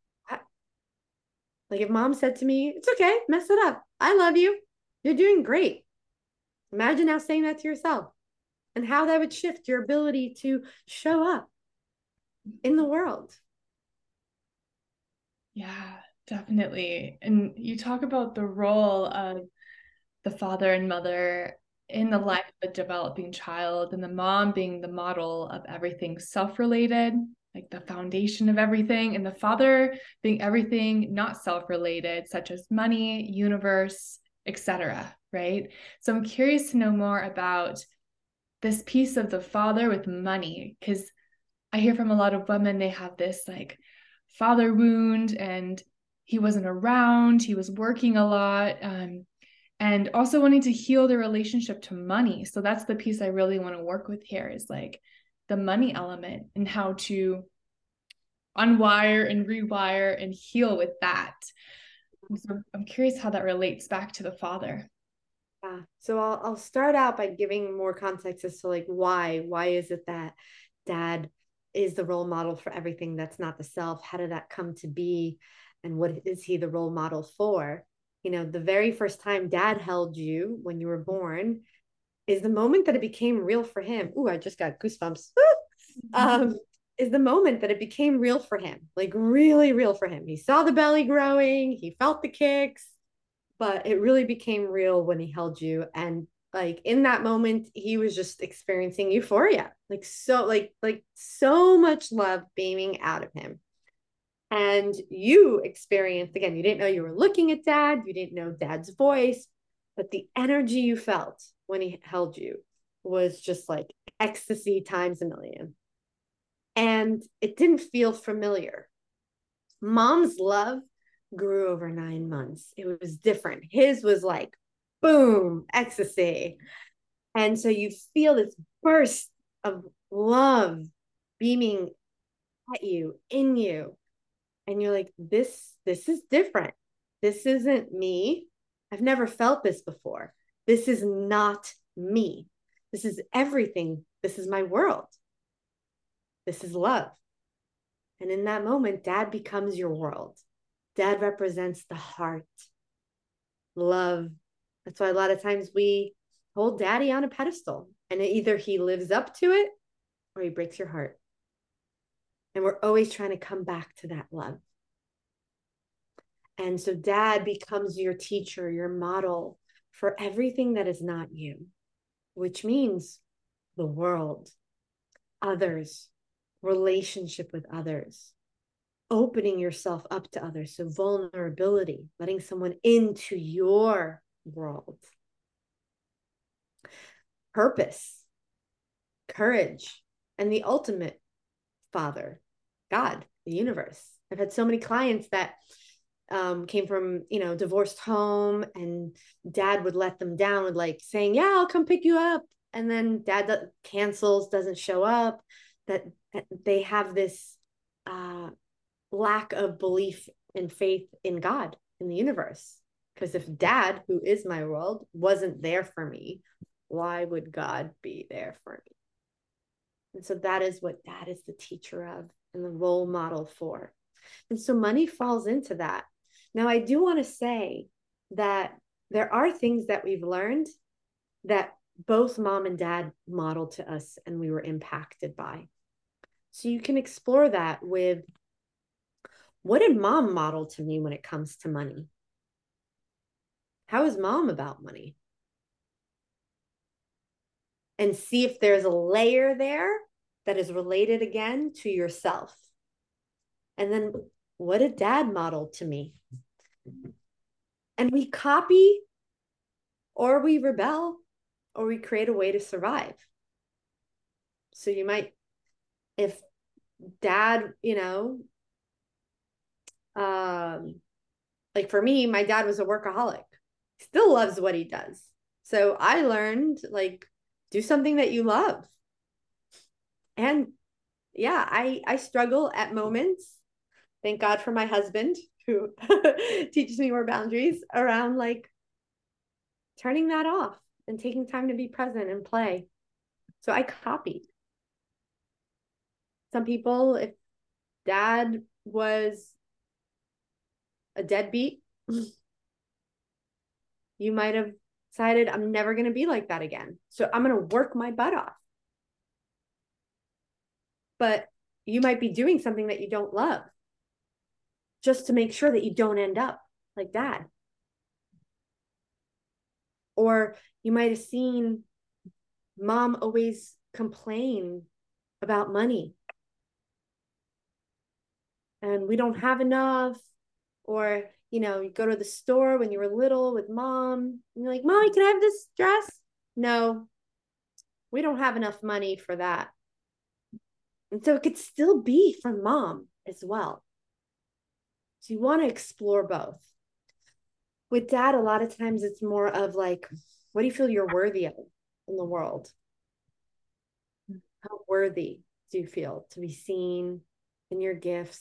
Like if mom said to me, it's okay, mess it up. I love you. You're doing great. Imagine now saying that to yourself and how that would shift your ability to show up in the world. Yeah, definitely. And you talk about the role of the father and mother in the life of a developing child, and the mom being the model of everything self-related, like the foundation of everything, and the father being everything not self-related, such as money, universe, etc. Right? So I'm curious to know more about this piece of the father with money, because I hear from a lot of women, they have this like father wound, and he wasn't around, he was working a lot, and also wanting to heal their relationship to money. So that's the piece I really want to work with here, is like the money element and how to unwire and rewire and heal with that. So I'm curious how that relates back to the father. Yeah. So I'll start out by giving more context as to like why is it that dad is the role model for everything that's not the self? How did that come to be? And what is he the role model for? The very first time dad held you when you were born is the moment that it became real for him. Ooh, I just got goosebumps. is the moment that it became real for him, like really real for him. He saw the belly growing, he felt the kicks, but it really became real when he held you. And like in that moment, he was just experiencing euphoria, like so much love beaming out of him. And you experienced, again, you didn't know you were looking at dad, you didn't know dad's voice, but the energy you felt when he held you was just like ecstasy times a million. And it didn't feel familiar. Mom's love grew over 9 months. It was different. His was like, boom, ecstasy. And so you feel this burst of love beaming at you, in you. And you're like, this is different. This isn't me. I've never felt this before. This is not me. This is everything. This is my world. This is love. And in that moment, dad becomes your world. Dad represents the heart, love. That's why a lot of times we hold daddy on a pedestal, and either he lives up to it or he breaks your heart. And we're always trying to come back to that love. And so dad becomes your teacher, your model for everything that is not you, which means the world, others, relationship with others, opening yourself up to others. So vulnerability, letting someone into your world. Purpose, courage, and the ultimate father, God, the universe. I've had so many clients that came from, divorced home, and dad would let them down with like saying, yeah, I'll come pick you up. And then dad cancels, doesn't show up, that they have this lack of belief and faith in God, in the universe. Because if dad, who is my world, wasn't there for me, why would God be there for me? And so that is what dad is the teacher of and the role model for. And so money falls into that. Now, I do want to say that there are things that we've learned that both mom and dad modeled to us and we were impacted by. So you can explore that with, what did mom model to me when it comes to money? How is mom about money? And see if there's a layer there that is related again to yourself. And then, what did dad model to me? And we copy, or we rebel, or we create a way to survive. So you might, if dad, like for me, my dad was a workaholic. He still loves what he does. So I learned, like, do something that you love. And yeah, I struggle at moments. Thank God for my husband, who teaches me more boundaries around like turning that off and taking time to be present and play. So I copied. Some people, if dad was a deadbeat, you might have decided, I'm never going to be like that again. So I'm going to work my butt off. But you might be doing something that you don't love just to make sure that you don't end up like dad. Or you might have seen mom always complain about money. And we don't have enough. Or, you go to the store when you were little with mom, and you're like, Mommy, can I have this dress? No, we don't have enough money for that. And so it could still be from mom as well. So you want to explore both. With dad, a lot of times it's more of like, what do you feel you're worthy of in the world? How worthy do you feel to be seen in your gifts,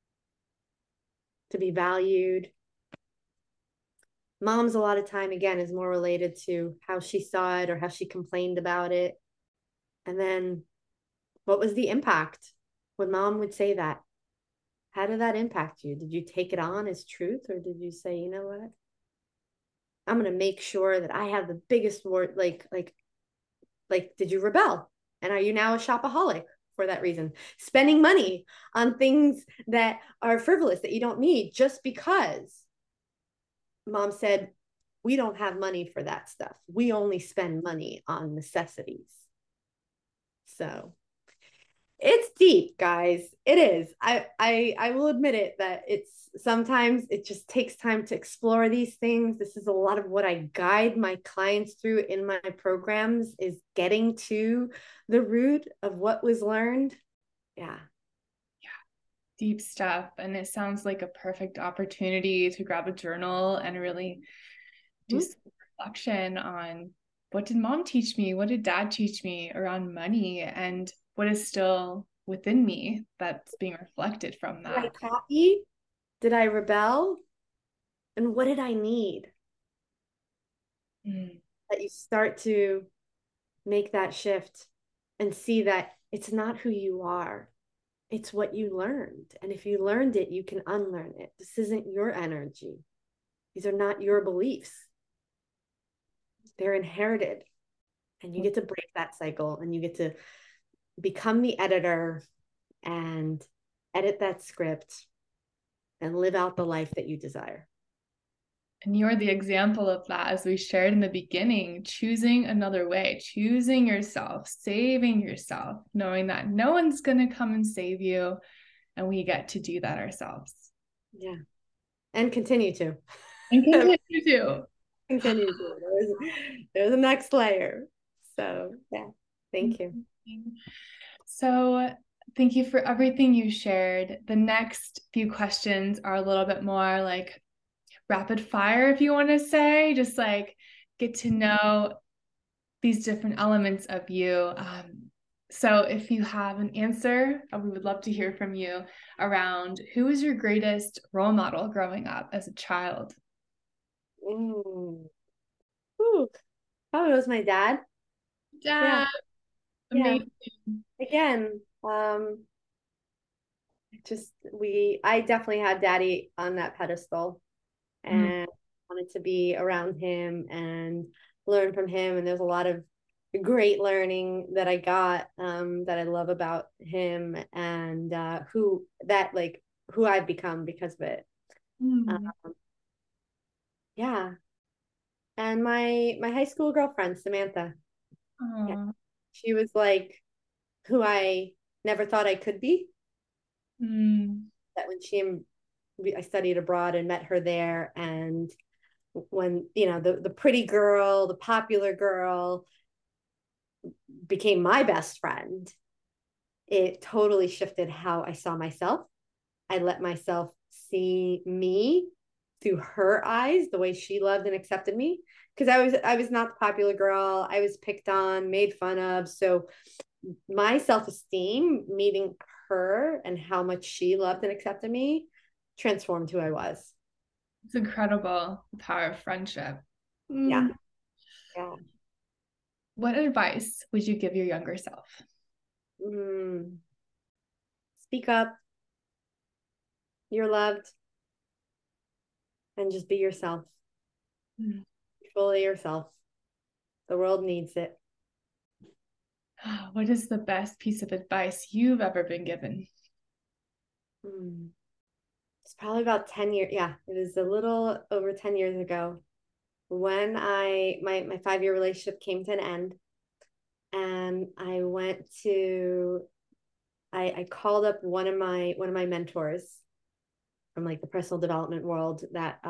to be valued? Mom's, a lot of time, again, is more related to how she saw it or how she complained about it. And then what was the impact when mom would say that? How did that impact you? Did you take it on as truth, or did you say, you know what? I'm going to make sure that I have the biggest word, like, did you rebel? And are you now a shopaholic for that reason. Spending money on things that are frivolous that you don't need just because mom said, we don't have money for that stuff. We only spend money on necessities. So it's deep, guys. It is. I will admit it that it's sometimes it just takes time to explore these things. This is a lot of what I guide my clients through in my programs is getting to the root of what was learned. Yeah. Deep stuff. And it sounds like a perfect opportunity to grab a journal and really do some reflection on what did mom teach me? What did dad teach me around money? And what is still within me that's being reflected from that? Did I copy? Did I rebel? And what did I need? That you start to make that shift and see that it's not who you are. It's what you learned. And if you learned it, you can unlearn it. This isn't your energy. These are not your beliefs. They're inherited. And you get to break that cycle and you get to become the editor and edit that script and live out the life that you desire. And you're the example of that, as we shared in the beginning, choosing another way, choosing yourself, saving yourself, knowing that no one's going to come and save you. And we get to do that ourselves. Yeah. And continue to. And continue to. Continue to. There's a next layer. So, yeah. Thank you. So, thank you for everything you shared. The next few questions are a little bit more like rapid fire, if you want to say, just like get to know these different elements of you. So if you have an answer, we would love to hear from you around who was your greatest role model growing up as a child? Ooh. Ooh. Oh, it was my dad. Dad, amazing. Again, I definitely had daddy on that pedestal and wanted to be around him and learn from him. And there's a lot of great learning that I got that I love about him and who I've become because of it. Yeah. And my high school girlfriend, Samantha. Yeah, she was like who I never thought I could be. That when I studied abroad and met her there, and when the pretty girl, the popular girl became my best friend, it totally shifted how I saw myself. I let myself see me through her eyes, the way she loved and accepted me, because I was not the popular girl. I was picked on, made fun of. So my self-esteem, meeting her and how much she loved and accepted me, transformed who I was. It's incredible, the power of friendship. Yeah. What advice would you give your younger self? Speak up. You're loved. And just be yourself. Be fully yourself. The world needs it. What is the best piece of advice you've ever been given? It's probably about 10 years. Yeah, it was a little over 10 years ago when my 5-year relationship came to an end. And I called up one of my mentors from like the personal development world that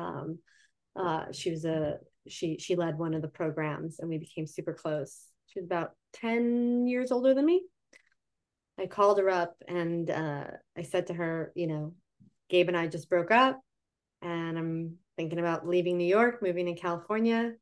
she led one of the programs and we became super close. She was about 10 years older than me. I called her up and I said to her, Gabe and I just broke up and I'm thinking about leaving New York, moving to California.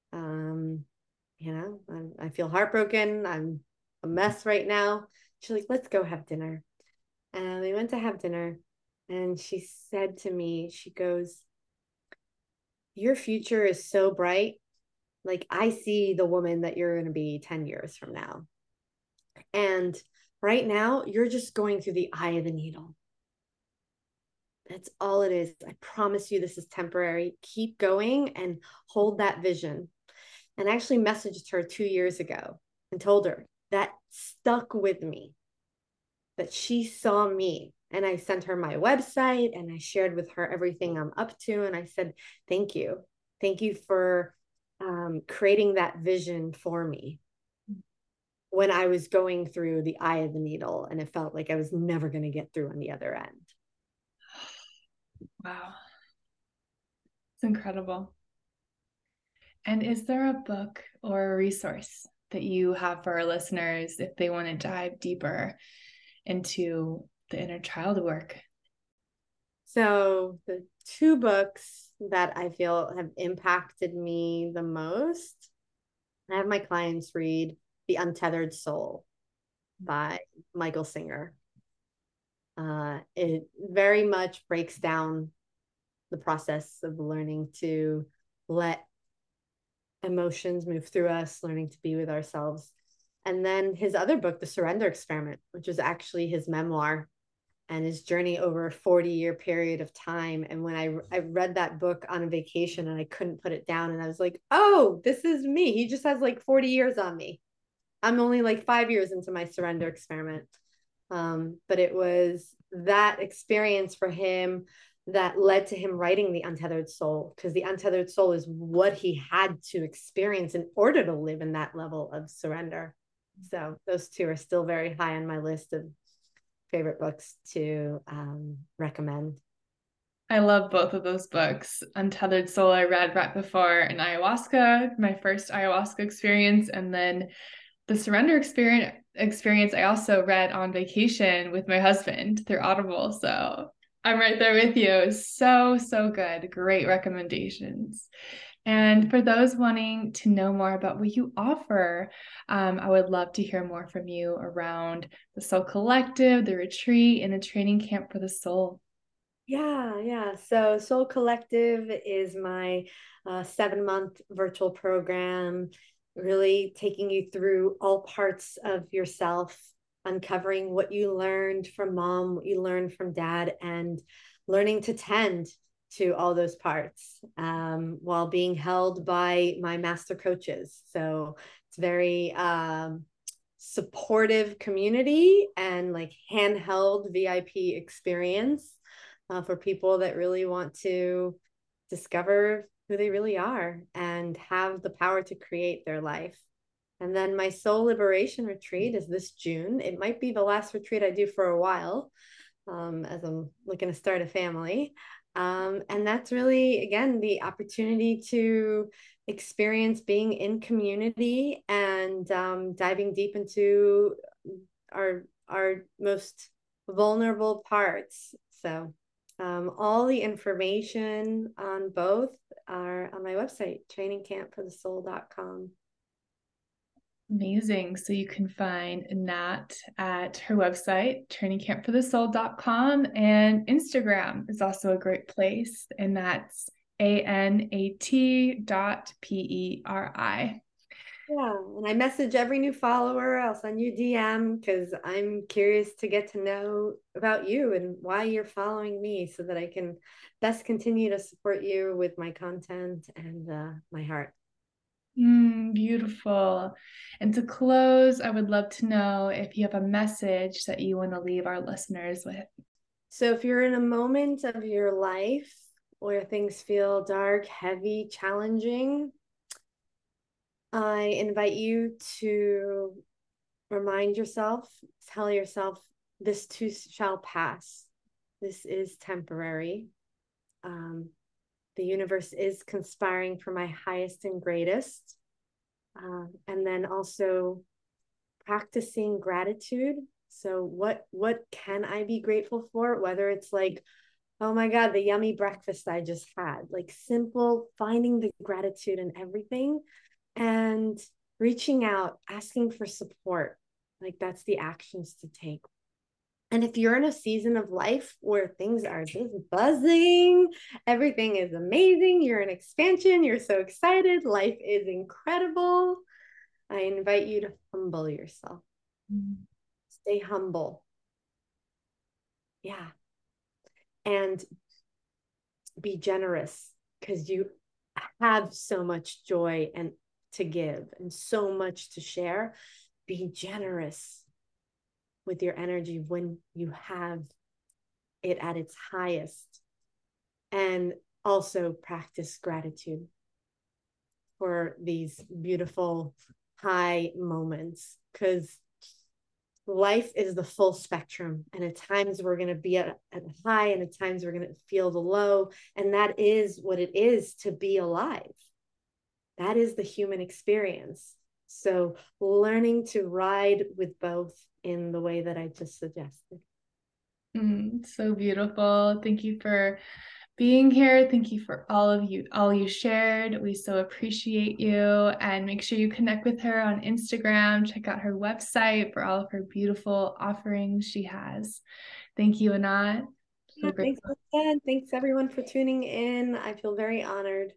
I feel heartbroken. I'm a mess right now. She's like, let's go have dinner. And we went to have dinner. And she said to me, she goes, your future is so bright. Like, I see the woman that you're going to be 10 years from now. And right now, you're just going through the eye of the needle. That's all it is. I promise you this is temporary. Keep going and hold that vision. And I actually messaged her 2 years ago and told her that stuck with me. that she saw me. And I sent her my website and I shared with her everything I'm up to. And I said, thank you. Thank you for creating that vision for me when I was going through the eye of the needle and it felt like I was never going to get through on the other end. Wow. It's incredible. And is there a book or a resource that you have for our listeners if they want to dive deeper into the inner child work? So the two books that I feel have impacted me the most, I have my clients read The Untethered Soul by Michael Singer. It very much breaks down the process of learning to let emotions move through us, learning to be with ourselves. And then his other book, The Surrender Experiment, which is actually his memoir and his journey over a 40-year period of time. And when I read that book on a vacation and I couldn't put it down, and I was like, oh, this is me. He just has like 40 years on me. I'm only like 5 years into my surrender experiment. But it was that experience for him that led to him writing The Untethered Soul, because the untethered soul is what he had to experience in order to live in that level of surrender. So those two are still very high on my list of favorite books to recommend. I love both of those books. Untethered Soul, I read right before an ayahuasca, my first ayahuasca experience, and then the surrender experience I also read on vacation with my husband through Audible. So I'm right there with you. So, so good. Great recommendations. And for those wanting to know more about what you offer, I would love to hear more from you around the Soul Collective, the retreat, and the training camp for the soul. Yeah. So Soul Collective is my 7-month virtual program, really taking you through all parts of yourself, uncovering what you learned from mom, what you learned from dad, and learning to tend to all those parts while being held by my master coaches. So it's very supportive community and like handheld VIP experience for people that really want to discover who they really are and have the power to create their life. And then my soul liberation retreat is this June. It might be the last retreat I do for a while, as I'm looking to start a family. And that's really, again, the opportunity to experience being in community and diving deep into our most vulnerable parts. So all the information on both are on my website, trainingcampforthesoul.com. Amazing. So you can find Nat at her website, trainingcampforthesoul.com, and Instagram is also a great place. And that's ANAT.PERI. Yeah, and I message every new follower. I'll send you DM because I'm curious to get to know about you and why you're following me so that I can best continue to support you with my content and my heart. Beautiful. And to close, I would love to know if you have a message that you want to leave our listeners with. So if you're in a moment of your life where things feel dark, heavy, challenging, I invite you to remind yourself, tell yourself, this too shall pass. This is temporary. The universe is conspiring for my highest and greatest. And then also practicing gratitude. So what can I be grateful for? Whether it's like, oh my God, the yummy breakfast I just had, like simple, finding the gratitude in everything and reaching out, asking for support. Like that's the actions to take. And if you're in a season of life where things are just buzzing, everything is amazing, you're in expansion, you're so excited, life is incredible, I invite you to humble yourself. Stay humble. Yeah. And be generous because you have so much joy and to give and so much to share. Be generous. with your energy when you have it at its highest. And also practice gratitude for these beautiful high moments, because life is the full spectrum. And at times we're going to be at a high, and at times we're going to feel the low. And that is what it is to be alive. That is the human experience. So learning to ride with both in the way that I just suggested. So beautiful. Thank you for being here. Thank you for all you shared. We so appreciate you, and make sure you connect with her on Instagram. Check out her website for all of her beautiful offerings she has. Thank you, Anat. So Thanks, Lisa. Thanks everyone for tuning in. I feel very honored.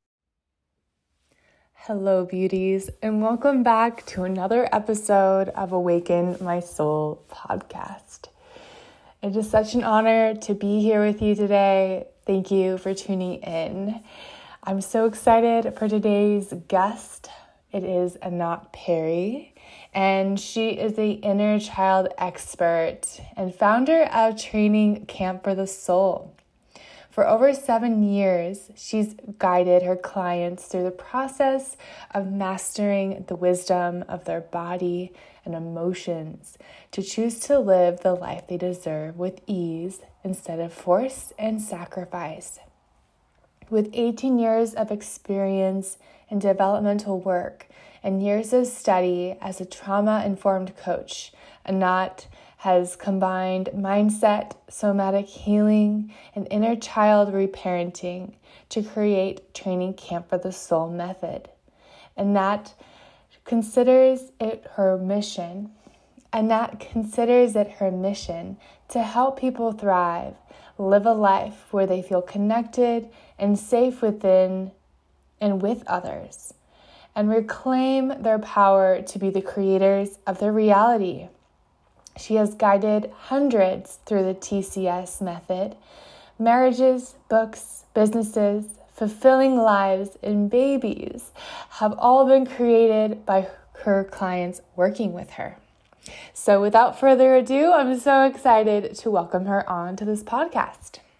Hello, beauties, and welcome back to another episode of Awaken My Soul podcast. It is such an honor to be here with you today. Thank you for tuning in. I'm so excited for today's guest. It is Anat Perry, and she is the inner child expert and founder of Training Camp for the Soul. For over 7 years, she's guided her clients through the process of mastering the wisdom of their body and emotions to choose to live the life they deserve with ease instead of force and sacrifice. With 18 years of experience in developmental work and years of study as a trauma-informed coach, Anat has combined mindset, somatic healing, and inner child reparenting to create Training Camp for the Soul method. And that considers it her mission. To help people thrive, live a life where they feel connected and safe within and with others, and reclaim their power to be the creators of their reality. She has guided hundreds through the TCS method. Marriages, books, businesses, fulfilling lives, and babies have all been created by her clients working with her. So without further ado, I'm so excited to welcome her on to this podcast.